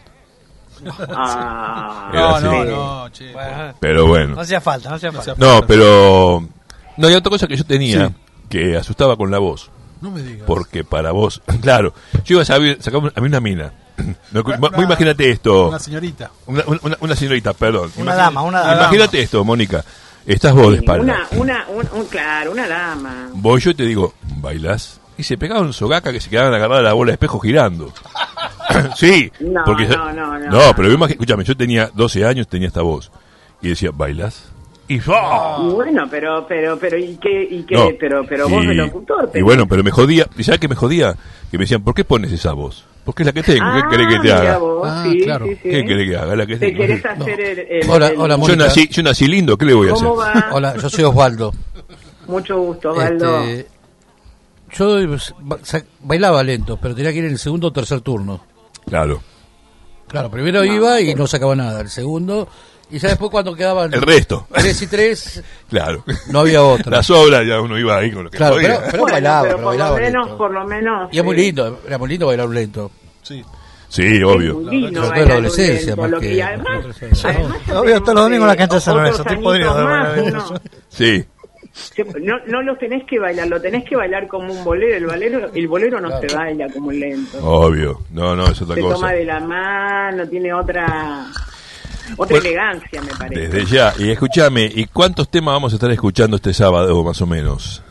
Ah, Era así. No, che. Bueno, Pero bueno. no hacía falta, no hacía falta. No, pero... No, hay otra cosa que yo tenía que asustaba con la voz. No me digas. Porque para vos... Claro, yo iba a sacar a mí una mina. No, vos imagínate esto. Una señorita. Una señorita, perdón. Una dama. Imagínate esto, Mónica. Estás vos de espalda. claro, una dama. Vos yo te digo, ¿bailás? Y se pegaba un sogaca que se quedaban agarradas a la bola de espejo girando. Sí, No, porque no. pero escúchame, yo tenía 12 años, tenía esta voz. Y decía, ¿bailás? Y yo... Y bueno, pero ¿y qué? No, Pero vos de locutor. y bueno, pero me jodía. ¿Y sabes qué me jodía? Que me decían, ¿por qué pones esa voz? Porque es la que tengo. ¿Qué querés que te mira haga? vos, claro. sí. ¿Qué querés que haga? La que ¿Te tengo. querés hacer el Hola, Mónica. Yo nací lindo, ¿qué le voy a hacer? ¿Cómo va? Hola, yo soy Osvaldo. Mucho gusto, Osvaldo. Yo bailaba lento, pero tenía que ir en el segundo o tercer turno. Claro. Claro, primero iba y no sacaba nada. El segundo, y ya después cuando quedaban El resto. 3 y 3, Claro. no había otra. Las obras ya uno iba ahí con lo que Claro, podía. pero Bueno, bailaba, pero pero bailaba lento. por lo menos. Y es muy lindo, era muy lindo bailar lento. Sí. Sí, obvio. Muy lindo Sobre todo en la bailar adolescencia, lento, más lo que- y además Obvio, todos los domingos en la cancha de San otros Lorenzo. Estoy podrido de añitos bailar más, eso. Sí. No lo tenés que bailar, lo tenés que bailar como un bolero. El bolero no se baila como un lento. Obvio. No, es otra Se cosa. toma de la mano, tiene otra Bueno, elegancia, me parece. Desde ya. Y escúchame, ¿y cuántos temas vamos a estar escuchando este sábado, más o menos?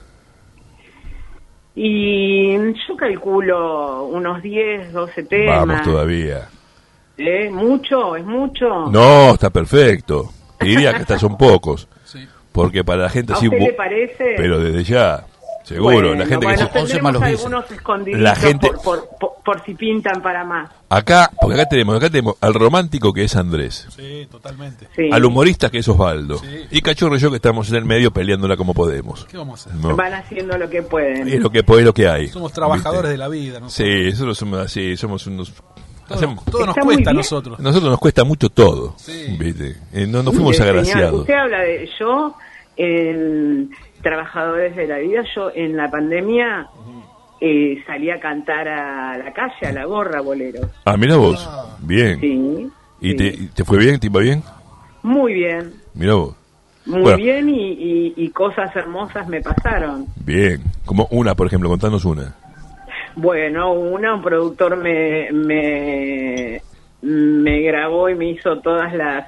Y yo calculo unos 10, 12 temas. Vamos todavía. ¿Mucho? ¿Es mucho? No, está perfecto. Te diría que hasta son pocos. Porque para la gente ¿A sí... usted le parece? Pero desde ya, seguro. Bueno, la gente bueno, que se... tendremos algunos escondiditos La gente- por si pintan para más. Acá tenemos al romántico que es Andrés. Sí, totalmente. Sí. Al humorista que es Osvaldo. Sí. Y Cachorro y yo que estamos en el medio peleándola como podemos. ¿Qué vamos a hacer? No. Van haciendo lo que pueden. Es lo que hay. Somos trabajadores ¿viste? de la vida, ¿no? Sí, nosotros somos así, somos unos... Todo nos Está muy cuesta a bien. nosotros. A nosotros nos cuesta mucho todo. Sí. ¿Viste? No fuimos Mire, señor, agraciados. usted habla de yo, trabajadores de la vida, yo en la pandemia salí a cantar a la calle, a la gorra, boleros. Ah, mira vos. Bien. Sí. ¿Y sí. te fue bien? ¿Te iba bien? Muy bien. Mira vos. Muy Bueno. bien y cosas hermosas me pasaron. Bien. Como una, por ejemplo, contanos una. Bueno, un productor me grabó y me hizo todas las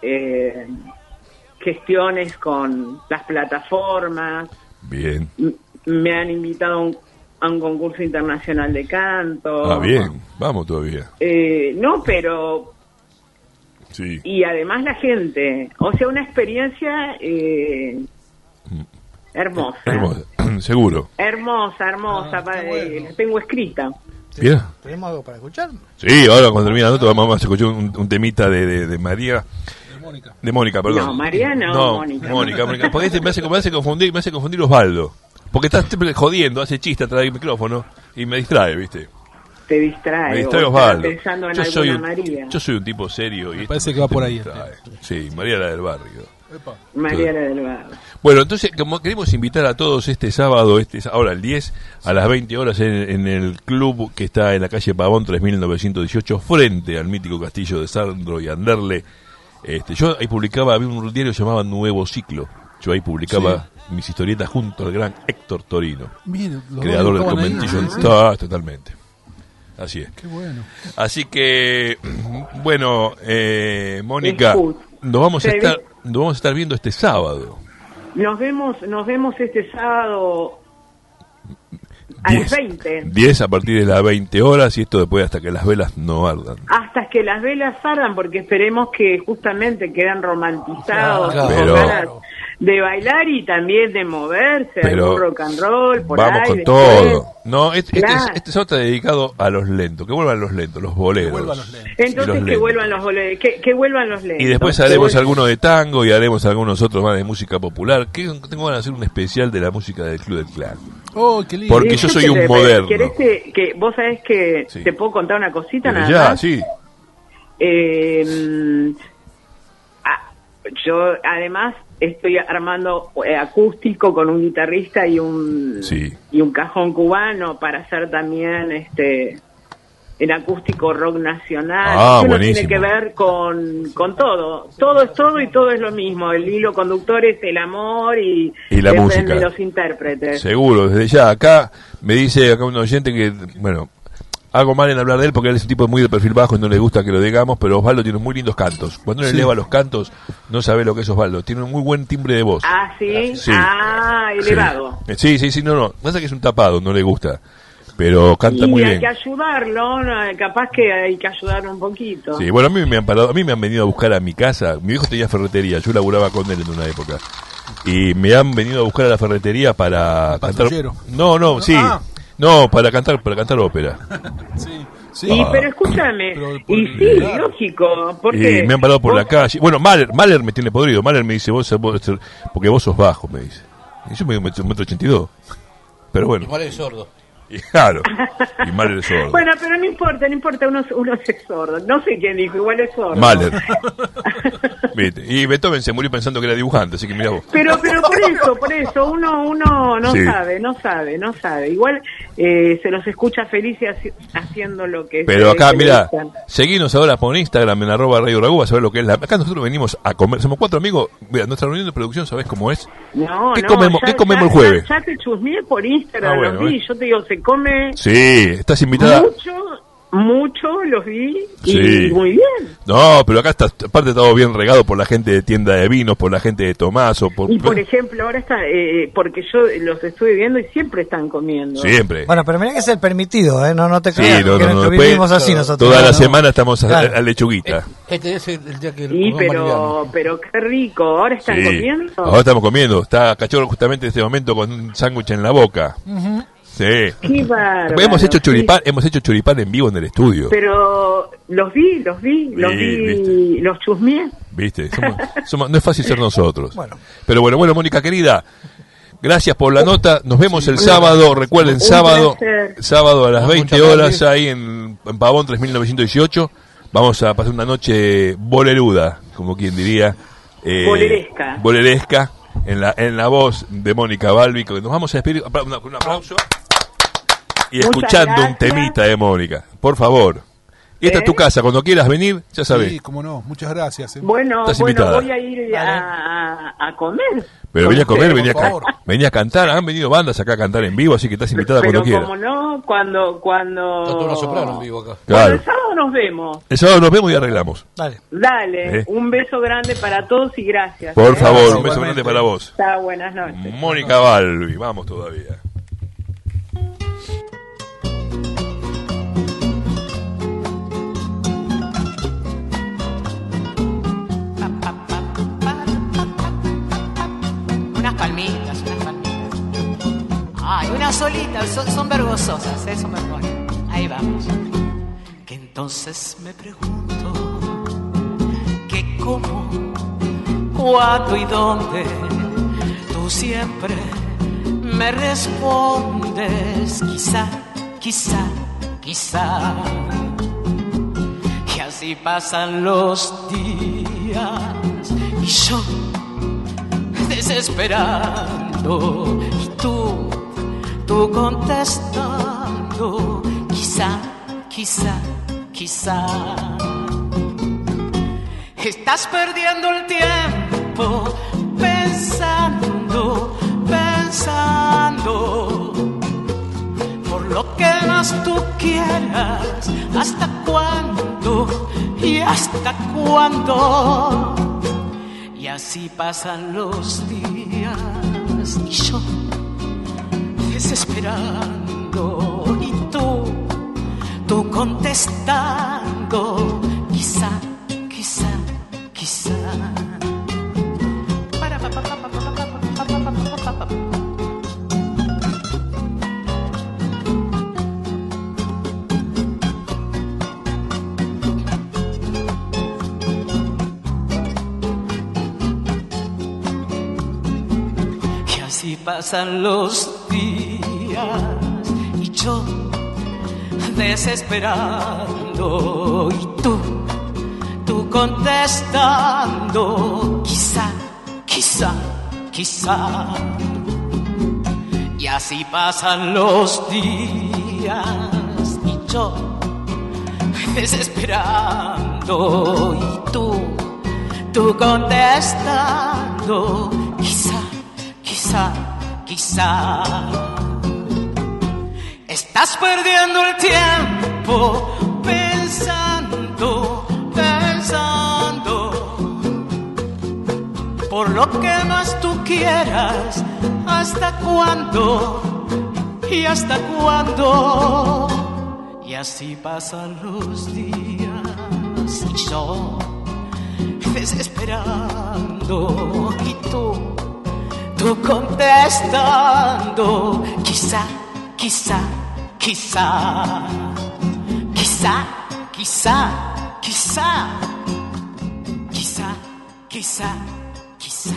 gestiones con las plataformas. Bien. Me han invitado a un concurso internacional de canto. Ah, bien. Vamos todavía. No, pero... Sí. Y además la gente. O sea, una experiencia hermosa. Hermosa. Seguro. Hermosa. La tengo escrita. Mira. ¿Tenemos algo para escuchar? Sí, ahora cuando termine la nota vamos a escuchar un temita de María. De Mónica, perdón. No, María no, Mónica. Mónica. Porque me hace confundir Osvaldo. Porque estás siempre jodiendo, hace chiste atrás del micrófono y me distrae, ¿viste? te distrae. Me distrae o Osvaldo. estás pensando en María. Yo soy un tipo serio. Y parece que va por ahí. Sí, María la del barrio. María la del barrio. Bueno, entonces, como queremos invitar a todos este sábado, ahora el 10, a las 20 horas en el club que está en la calle Pavón 3918, frente al mítico castillo de Sandro y Anderle. Yo ahí publicaba, había un diario que se llamaba Nuevo Ciclo. Yo ahí publicaba mis historietas junto al gran Héctor Torino, creador del conventillo. Totalmente. Así es. Qué bueno. Así que, bueno, Mónica, nos vamos a estar viendo este sábado. Nos vemos este sábado a las 20. 10 a partir de las 20 horas y esto después hasta que las velas no ardan. Hasta que las velas ardan, porque esperemos que justamente queden romantizados, Pero, con ganas de bailar y también de moverse, algún rock and roll, por vamos ahí. Con después. todo. No, este sábado está dedicado a los lentos, que vuelvan los lentos, los boleros. Entonces que vuelvan los boleros, que vuelvan los lentos. Y después haremos alguno de tango y haremos algunos otros más de música popular. Que tengo ganas de hacer un especial de la música del Club del Clan. Oh, qué lindo. Porque yo soy un moderno. ¿Querés que vos sabés que te puedo contar una cosita nada ya, más? sí. Yo además estoy armando acústico con un guitarrista y un cajón cubano para hacer también el acústico rock nacional. Uno tiene que ver con todo. Todo es todo y todo es lo mismo. El hilo conductor es el amor y la música de los intérpretes. Seguro, desde ya. Acá me dice un oyente que, bueno, hago mal en hablar de él porque él es un tipo muy de perfil bajo y no le gusta que lo digamos, pero Osvaldo tiene muy lindos cantos. Cuando él eleva los cantos, no sabe lo que es Osvaldo. Tiene un muy buen timbre de voz. Ah, ¿sí? Sí. Elevado. Sí, no. Pasa que es un tapado, no le gusta. Pero canta muy bien. Y hay que ayudarlo, capaz que hay que ayudarlo un poquito. Sí, bueno, a mí me han venido a buscar a mi casa. Mi hijo tenía ferretería, yo laburaba con él en una época. Y me han venido a buscar a la ferretería para cantar. No, para cantar ópera. Sí, pero escúchame. Lógico. Y me han parado por la calle. Bueno, Mahler me tiene podrido. Mahler me dice, vos porque vos sos bajo, me dice. Y yo me digo 1,82 m. Pero bueno. Y Mahler es sordo. Claro, y Mahler es sordo. Bueno, pero no importa, uno es sordo. No sé quién dijo, igual es sordo. Mahler. ¿Viste? Y Beethoven se murió pensando que era dibujante, así que mira vos. Pero por eso, uno no sabe. Igual se los escucha felices haciendo lo que... Pero acá, mira, seguinos ahora por Instagram en @Radio Ragú, a saber lo que es acá nosotros venimos a comer, somos 4 amigos, mira, nuestra reunión de producción, ¿sabés cómo es? ¿Qué comemos el jueves? Ya te chusmeé por Instagram, los vi, yo te digo, se come... Sí, estás invitada... Mucho, los vi y muy bien. No, pero acá aparte está todo bien regado por la gente de tienda de vinos, por la gente de Tomás Y por ejemplo, ahora está, porque yo los estuve viendo y siempre están comiendo. Siempre. Bueno, pero mirá que es el permitido, no te creas que no, vivimos así nosotros. Toda la semana estamos a lechuguita. Este es el día que... pero qué rico, ahora están comiendo. Ahora estamos comiendo, está Cachorro justamente en este momento con un sándwich en la boca. Sí. Qué bárbaro. Hemos hecho choripán en vivo en el estudio. Pero los vi, los chusmeé. Viste, no es fácil ser nosotros. Pero bueno, Mónica querida, gracias por la nota. Nos vemos el sábado, recuerden, sábado a las 20 horas ahí en Pavón 3918. Vamos a pasar una noche boleruda, como quien diría. Boleresca. En la voz de Mónica Balbi, que nos vamos a despedir con un aplauso y escuchando un temita de Mónica, por favor. Esta es tu casa, cuando quieras venir, ya sabes. Sí, cómo no, muchas gracias. Bueno, voy a ir a comer. Pero venía a comer, venía a cantar, han venido bandas acá a cantar en vivo, así que estás invitada cuando quieras. Pero como no, cuando... Está todo soprano en vivo acá. Claro. El sábado nos vemos. El sábado nos vemos y arreglamos. Dale, un beso grande para todos y gracias. Por favor, un beso grande para vos. Buenas noches. Mónica Balbi, vamos todavía. Unas palmitas. Ay, una solita, son vergonzosas, eso me pone. Ahí vamos. Que entonces me pregunto que cómo, cuándo y dónde tú siempre me respondes. Quizá quizá. Y así pasan los días y yo desesperando y tú contestando, quizá, quizá, quizá. Estás perdiendo el tiempo pensando, pensando por lo que más tú quieras. ¿Hasta cuándo? ¿Y hasta cuándo? Y así pasan los días y yo desesperando y tú contestando, quizá, quizá, quizá. Y así pasan los días y yo desesperando y tú contestando, quizá, quizá, quizá. Y así pasan los días y yo desesperando y tú contestando, quizá, quizá, quizá. Estás perdiendo el tiempo pensando, pensando por lo que más tú quieras. ¿Hasta cuándo? ¿Y hasta cuándo? Y así pasan los días y yo desesperando y tú contestando, quizá, quizá, quizá, quizá, quizá, quizá, quizá, quizá, quizá.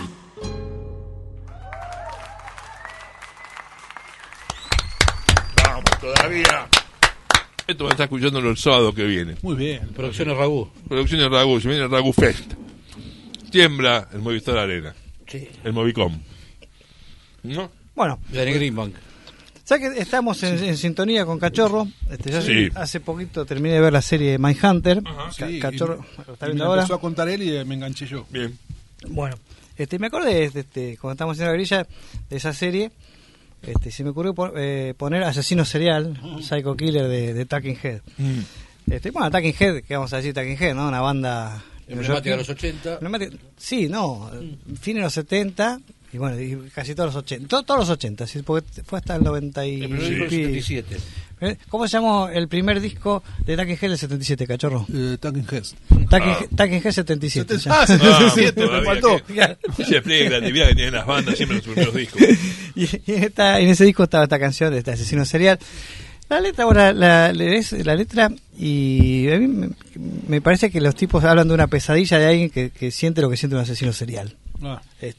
Vamos, todavía. Esto va a estar escuchándolo el sábado que viene. Muy bien. Producciones Ragú. Producciones Ragú, se viene el Ragú Fest. Tiembla el Movistar Arena. Sí. El Movicom. ¿No? Bueno. Dani Greenbank. ¿Sabes que estamos en sintonía con Cachorro? Yo Sí. hace poquito terminé de ver la serie Mindhunter. Sí, Cachorro, ¿lo está y viendo me ahora? empezó a contar él y me enganché yo. Bien. Bueno, me acordé, cuando estábamos haciendo la grilla de esa serie, se me ocurrió poner Asesino Serial, Psycho Killer de Talking Head. Bueno, Talking Head, ¿qué vamos a decir Talking Head? ¿No? Una banda emblemática de los 80. Sí, no, fines de los 70 y bueno, y casi todos los 80. Todos los 80, ¿sí? Porque fue hasta el 90 y... El primer disco del 77. ¿Cómo se llamó el primer disco de Talking Head del 77, Cachorro? Talking Head. Talking Head 77. 77, me faltó. Se explica la actividad que tienen las bandas siempre en sus primeros discos. Y en ese disco estaba esta canción de este Asesino Serial. La letra, bueno, lees la letra y a mí me parece que los tipos hablan de una pesadilla de alguien que siente lo que siente un asesino serial. Ah.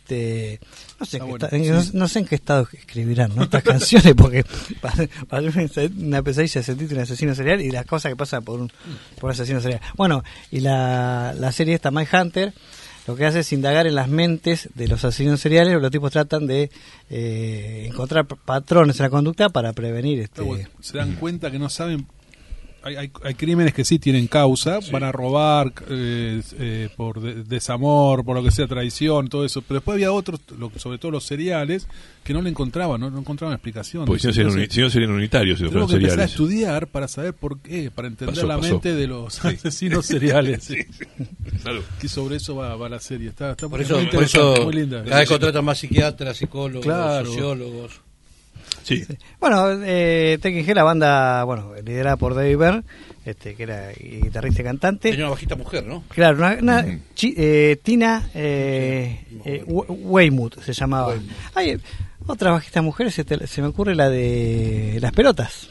No sé en qué estado escribirán, ¿no? Estas canciones, porque para una pesadilla sentirte un asesino serial y las cosas que pasan por un asesino serial. Bueno, y la serie esta, Mindhunter, lo que hace es indagar en las mentes de los asesinos seriales. Los tipos tratan de encontrar patrones en la conducta para prevenir. Se dan cuenta que no saben. Hay crímenes que sí tienen causa, sí. Van a robar por desamor, por lo que sea, traición, todo eso. Pero después había otros, sobre todo los seriales, que no le encontraban, no encontraban explicación. Pues si no serían unitarios, si tengo fueran que seriales. empezar a estudiar para saber por qué, para entender la mente de los asesinos seriales. Sí. Claro. Y sobre eso va la serie. Está por muy eso muy linda. Cada vez contratan más psiquiatras, psicólogos, claro. sociólogos. Sí. Bueno, TKG, la banda, liderada por David Byrne, que era guitarrista y cantante. Tenía una bajista mujer, ¿no? Claro, Tina Weymouth se llamaba. Hay otras bajistas mujeres, se me ocurre la de Las Pelotas.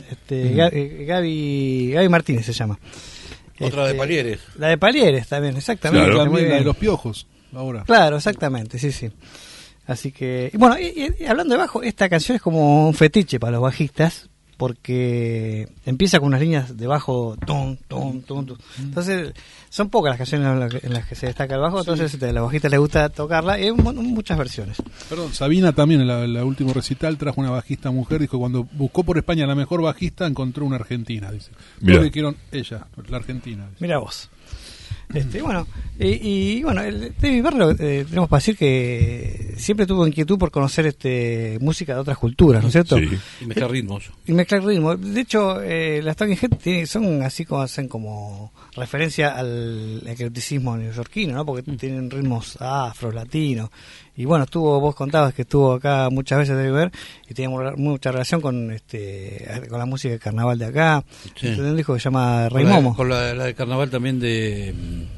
Gaby Martínez se llama. Otra de Palieres. La de Palieres también, exactamente. Claro, también la de los piojos, ahora. Claro, exactamente, sí. Así que, bueno, y hablando de bajo, esta canción es como un fetiche para los bajistas, porque empieza con unas líneas de bajo, tum, tum, tum, tum. Entonces, son pocas las canciones en las que se destaca el bajo, entonces a la bajista le gusta tocarla, y hay muchas versiones. Perdón, Sabina también en la último recital trajo una bajista mujer, dijo cuando buscó por España la mejor bajista encontró una argentina, dice. Todos dijeron ella, la argentina. Dice. Mira vos. Bueno, y bueno, David Byrne tenemos para decir que siempre tuvo inquietud por conocer música de otras culturas, ¿no es cierto? Sí. Y mezclar ritmos. De hecho, las Talking Heads son así como hacen como referencia al eclecticismo neoyorquino, ¿no? Porque tienen ritmos afro, latinos. Y bueno, vos contabas que estuvo acá muchas veces David Byrne y tenía mucha relación con la música de carnaval de acá. Sí. Tiene un disco que se llama Rey Momo. Con la de carnaval también de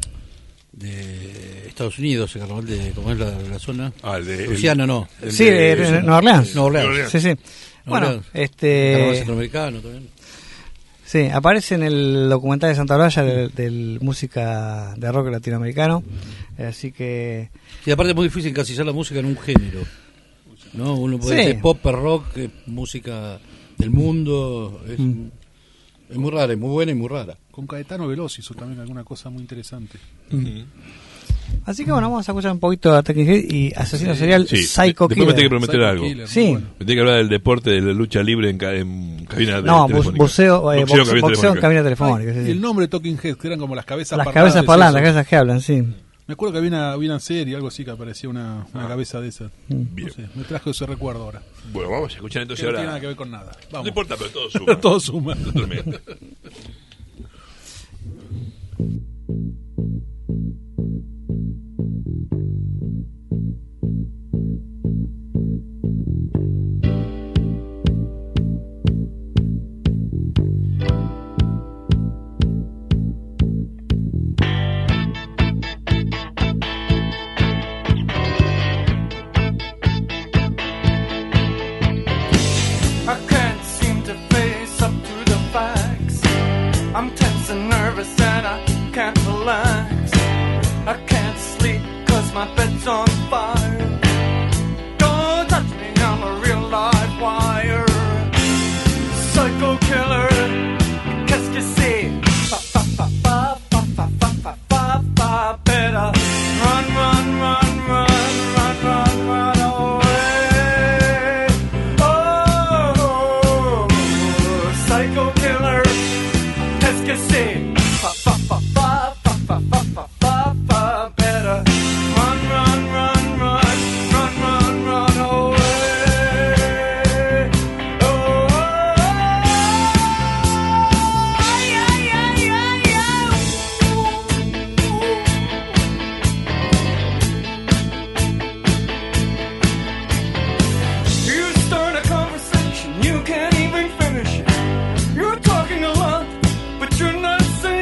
Estados Unidos, el carnaval de, ¿cómo es la zona? Luisiana, no. Sí, de Nueva Orleans. Nueva Orleans. Sí. Bueno, carnaval centroamericano también. Sí, aparece en el documental de Santa Olalla del música de rock latinoamericano, así que... Sí, aparte es muy difícil encasillar la música en un género, ¿no? Uno puede decir pop, rock, música del mundo, es muy rara, es muy buena y muy rara. Con Caetano Veloso hizo también alguna cosa muy interesante. Así que bueno, vamos a escuchar un poquito a Talking Head y Asesino Serial, Psycho Killer. Después me tengo que prometer Psycho algo. Killer, sí. bueno. Me tengo que hablar del deporte, de la lucha libre en cabina telefónica. Boxeo en cabina telefónica. Y el nombre Talking Heads, que eran como las cabezas parlantes. Las cabezas parlantes, las cabezas que hablan, sí. Me acuerdo que había una serie, algo así, que aparecía una cabeza de esas. Bien. No sé, me trajo ese recuerdo ahora. Bueno, vamos a escuchar entonces que no ahora. tiene nada que ver con nada. Vamos. No importa, pero todo suma. Todo suma. Totalmente. I can't seem to face up to the facts. I'm tense and nervous and I can't relax. I can't sleep 'cause my bed's on fire. Don't touch me, I'm a real live wire. Psycho killer, qu'est-ce que c'est? Fa fa fa fa fa fa fa fa fa fa. Better run, run, run, run, run, run, run away. Oh, psycho killer, qu'est-ce que c'est? Fa fa fa fa fa fa fa fa fa fa. Better run, run, run, run, run, run, run away. Oh, ay, ay, ay, ay, ay. You start a conversation, you can't even finish it. You're talking a lot, but you're not saying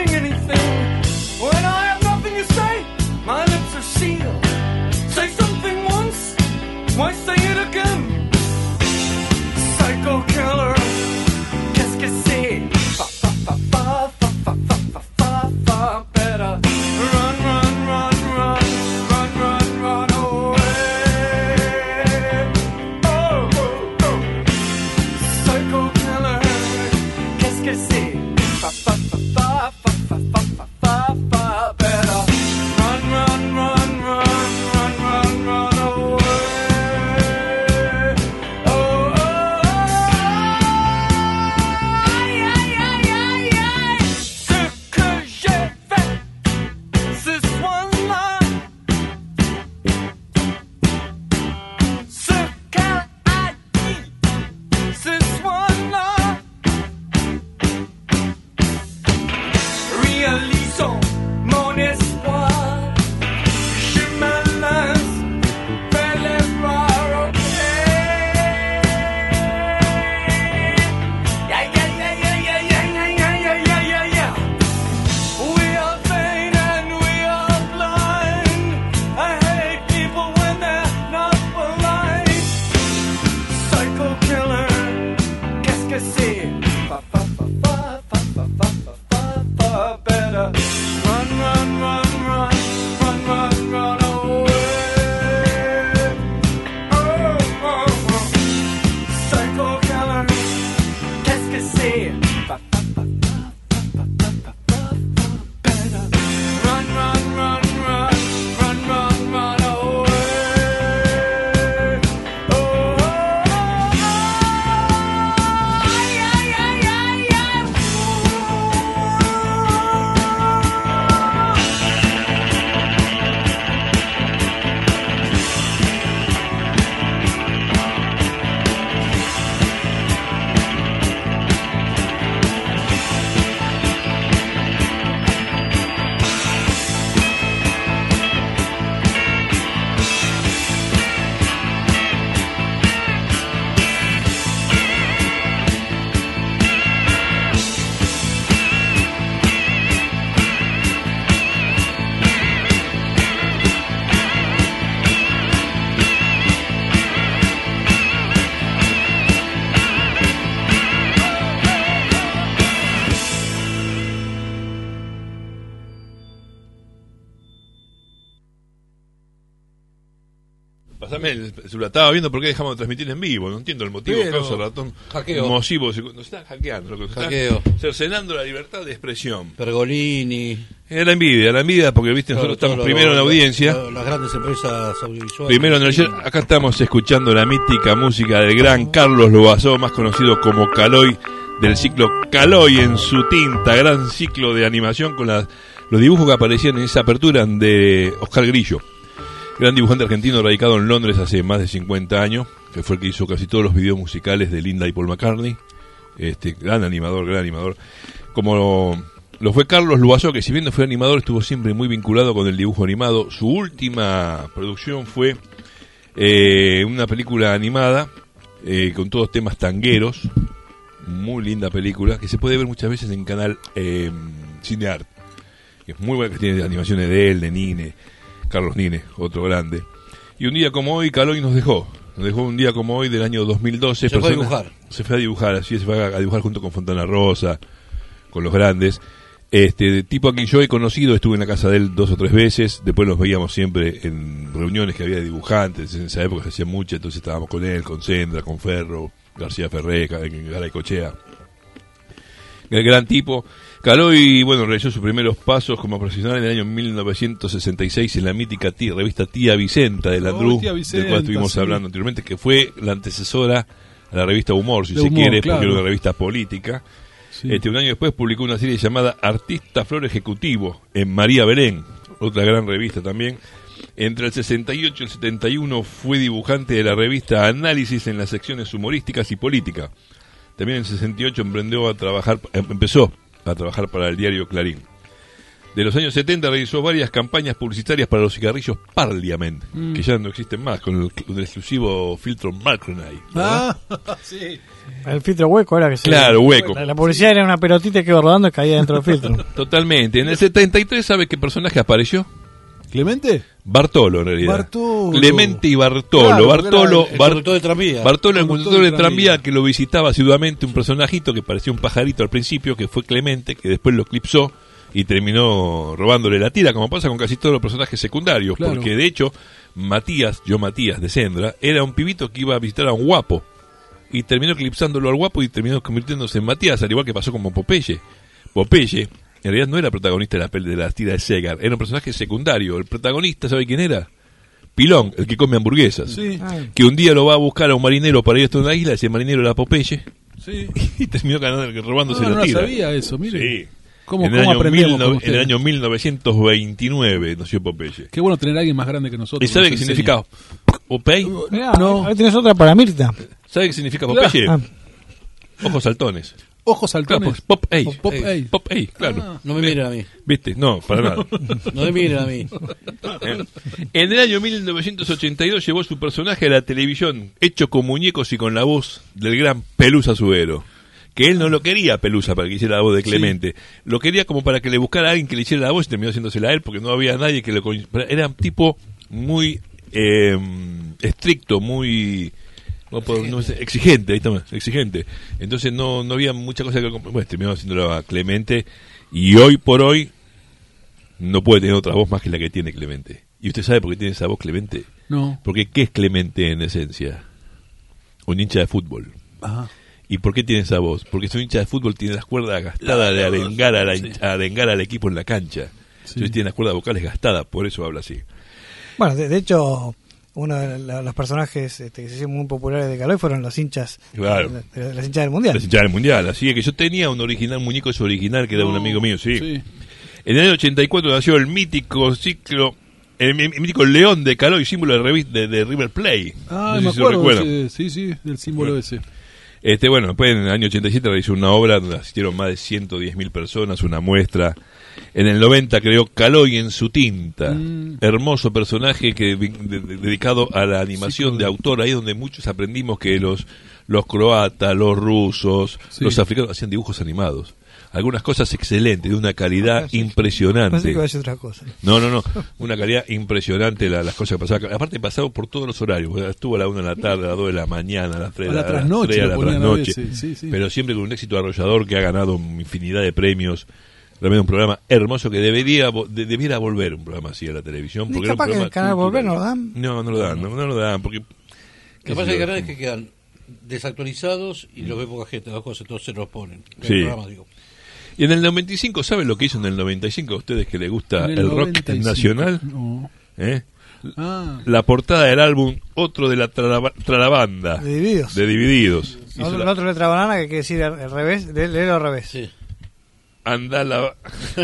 también la estaba viendo porque dejamos de transmitir en vivo. No entiendo el motivo. Pero, causa ratón hackeo. mosivo. Nos está hackeando. Lo que Hackeo. está cercenando la libertad de expresión. Pergolini. La envidia, porque viste, nosotros estamos primero en la audiencia. Las grandes empresas audiovisuales. Primero en el ayer, acá estamos escuchando la mítica música del gran Carlos Loazó, más conocido como Caloi, del ciclo Caloi en su tinta, gran ciclo de animación con los dibujos que aparecían en esa apertura de Oscar Grillo, gran dibujante argentino radicado en Londres hace más de 50 años, que fue el que hizo casi todos los videos musicales de Linda y Paul McCartney, gran animador, como lo fue Carlos Loazó, que si bien no fue animador, estuvo siempre muy vinculado con el dibujo animado. Su última producción fue una película animada con todos temas tangueros, muy linda película, que se puede ver muchas veces en canal Cineart, que es muy buena, que tiene animaciones de él, de Nine, Carlos Nine, otro grande. Y un día como hoy, Caloi nos dejó un día como hoy del año 2012. Se fue a dibujar. Se fue a dibujar, así se fue a dibujar junto con Fontana Rosa, con los grandes. Tipo a quien yo he conocido, estuve en la casa de él 2 o 3 veces, después nos veíamos siempre en reuniones que había de dibujantes, en esa época se hacía mucho, entonces estábamos con él, con Sendra, con Ferro, García Ferré, Garay Cochea. El gran tipo. Caloi, realizó sus primeros pasos como profesional en el año 1966 en la mítica revista Tía Vicenta del Andrú, del cual estuvimos hablando anteriormente, que fue la antecesora a la revista Humor, si se quiere, claro, porque era una revista política. Sí. Un año después publicó una serie llamada Artista Flor Ejecutivo en María Belén, otra gran revista también. Entre el 68 y el 71 fue dibujante de la revista Análisis en las secciones humorísticas y política. También en el 68 empezó a trabajar para el diario Clarín. De los años 70 realizó varias campañas publicitarias para los cigarrillos Parliament, que ya no existen más, con el exclusivo filtro Marcronite. Sí. El filtro hueco era que se... Claro, hueco. La publicidad era una pelotita que iba rodando y caía dentro del filtro. Totalmente. En el 73, ¿sabe qué personaje apareció? ¿Clemente? Bartolo, en realidad. Bartolo. Clemente y Bartolo. Claro, Bartolo, el conductor de tranvía. Bartolo, el conductor de tranvía, que lo visitaba asiduamente, un personajito que parecía un pajarito al principio, que fue Clemente, que después lo eclipsó y terminó robándole la tira, como pasa con casi todos los personajes secundarios. Claro. Porque de hecho, Matías de Sendra, era un pibito que iba a visitar a un guapo y terminó eclipsándolo al guapo y terminó convirtiéndose en Matías, al igual que pasó con Popeye. Popeye en realidad no era protagonista de la tira de Segar, era un personaje secundario. El protagonista, ¿sabe quién era? Pilón, el que come hamburguesas. Sí. Que un día lo va a buscar a un marinero para ir hasta una isla, ese marinero era Popeye. Sí. Y terminó robándose la tira. No sabía eso, mire. Sí. ¿Cómo en el año 1929 nació Popeye. Qué bueno tener a alguien más grande que nosotros. ¿Y sabe qué significa Popeye? No. Ahí tenés otra para Mirta. ¿Sabe qué significa Popeye? Ojos saltones. Ojos saltones. Popeye, claro. No me miren a mí. ¿Viste? No, para nada. No me miren a mí. En el año 1982 llevó su personaje a la televisión, hecho con muñecos y con la voz del gran Pelusa Subero. Que él no lo quería Pelusa para que hiciera la voz de Clemente. Sí. Lo quería como para que le buscara a alguien que le hiciera la voz y terminó haciéndosela a él porque no había nadie que era un tipo muy estricto, muy... No sé, exigente, ahí está, exigente. Entonces no había mucha cosa que... Bueno, terminó haciéndolo a Clemente y hoy por hoy no puede tener otra voz más que la que tiene Clemente. ¿Y usted sabe por qué tiene esa voz Clemente? No. Porque ¿qué es Clemente en esencia? Un hincha de fútbol. Ajá. ¿Y por qué tiene esa voz? Porque su hincha de fútbol tiene las cuerdas gastadas de arengar al equipo en la cancha. Sí. Entonces tiene las cuerdas vocales gastadas, por eso habla así. Bueno, de hecho... Uno de los personajes que se hicieron muy populares de Caloi fueron los hinchas, claro, de las hinchas del Mundial. Las hinchas del Mundial, así que yo tenía un muñeco original que era un amigo mío, sí. En el año 84 nació el mítico mítico león de Caloi, símbolo de River Plate. No me acuerdo, sí, del símbolo ese. Bueno, después en el año 87 realizó una obra donde asistieron más de 110.000 personas, una muestra. En el 90 creó Caloi en su tinta, hermoso personaje dedicado a la animación de autor, ahí donde muchos aprendimos que los croatas, los rusos, los africanos hacían dibujos animados. Algunas cosas excelentes, de una calidad impresionante. Pensé que iba a decir otra cosa. No, una calidad impresionante las cosas que pasaban. Aparte pasado por todos los horarios, estuvo a la 1 de la tarde, a las 2 de la mañana, a las 3 de la trasnoche, pero siempre con un éxito arrollador que ha ganado infinidad de premios Realmente un programa hermoso que debiera volver un programa así a la televisión. Porque capaz que en el canal Volver no lo dan. No lo dan. Porque, lo que pasa es que hay canales que quedan desactualizados y los ve poca gente, las cosas, entonces se los ponen. Sí. Programa, digo. Y en el 95, ¿saben lo que hizo en el 95 a ustedes que les gusta el rock 95, nacional? No. La portada del álbum Otro de la Tralabanda. De Divididos. La otra letra banana que quiere decir al revés, léelo al revés. Sí. Anda a lavar.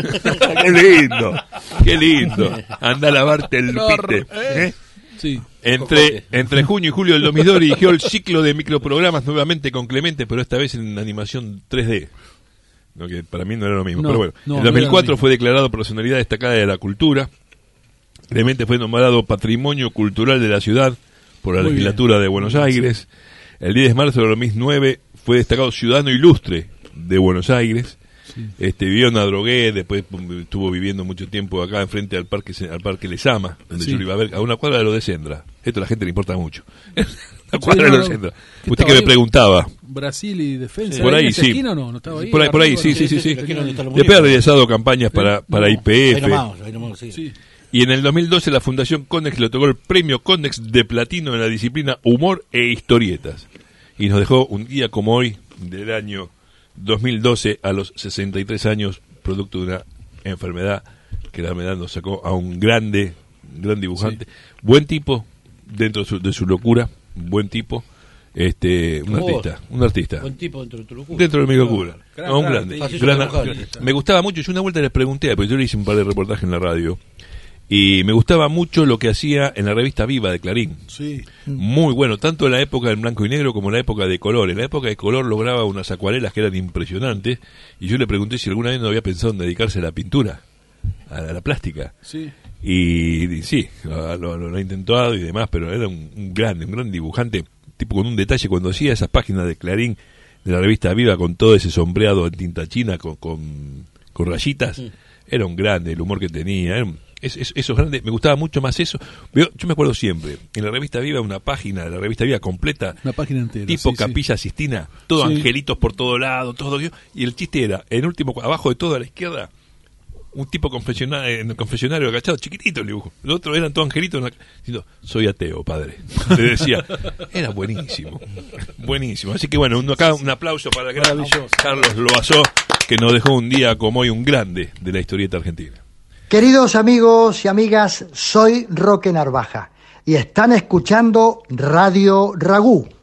Qué lindo. Anda a lavarte el pite. Sí. Entre junio y julio del 2002 dirigió el ciclo de microprogramas nuevamente con Clemente, pero esta vez en animación 3D. No, que para mí no era lo mismo. Pero bueno, en 2004 fue declarado personalidad destacada de la cultura. Clemente fue nombrado Patrimonio Cultural de la Ciudad por la legislatura de Buenos Aires. El 10 de marzo de 2009 fue destacado Ciudadano Ilustre de Buenos Aires. Vivió en Adrogué, después estuvo viviendo mucho tiempo acá enfrente al parque Lesama, donde yo iba a ver, a una cuadra de lo de Sendra. Esto a la gente le importa mucho. La cuadra de lo de Sendra. Usted que me preguntaba. Brasil y Defensa. Por ahí, sí. ¿No estaba ahí? Por ahí, sí. Después ha realizado campañas para IPF. Ahí nomás, sí. Y en el 2012 la Fundación Connex le otorgó el premio Connex de platino en la disciplina Humor e Historietas. Y nos dejó un día como hoy del año 2012 a los 63 años, producto de una enfermedad que la enfermedad nos sacó a un gran dibujante. Buen tipo dentro de su locura, buen tipo. Un artista. Buen tipo dentro de tu locura. Dentro de mi locura. Un grande. Gran, me gustaba mucho. Yo una vuelta les pregunté, porque yo le hice un par de reportajes en la radio. Y me gustaba mucho lo que hacía en la revista Viva de Clarín. Sí. Muy bueno, tanto en la época en blanco y negro como en la época de color. En la época de color lograba unas acuarelas que eran impresionantes. Y yo le pregunté si alguna vez no había pensado en dedicarse a la pintura, a la plástica. Sí. Y sí, lo ha intentado y demás, pero era un gran dibujante, tipo con un detalle. Cuando hacía esas páginas de Clarín, de la revista Viva, con todo ese sombreado en tinta china, con rayitas, era un grande, el humor que tenía, eso es grande. Me gustaba mucho más eso. Yo me acuerdo siempre, en la revista Viva, una página de la revista Viva completa, una página entera, tipo Capilla Sistina, todo angelitos por todo lado, todo, y el chiste era, en último, abajo de todo a la izquierda, un tipo en el confesionario agachado, chiquitito el dibujo. Los otros eran todos angelitos diciendo, soy ateo, padre. Le decía, era buenísimo. Así que bueno, acá un aplauso para el gran Carlos Loazó, que nos dejó un día como hoy un grande de la historieta argentina. Queridos amigos y amigas, soy Roque Narvaja y están escuchando Radio Ragú.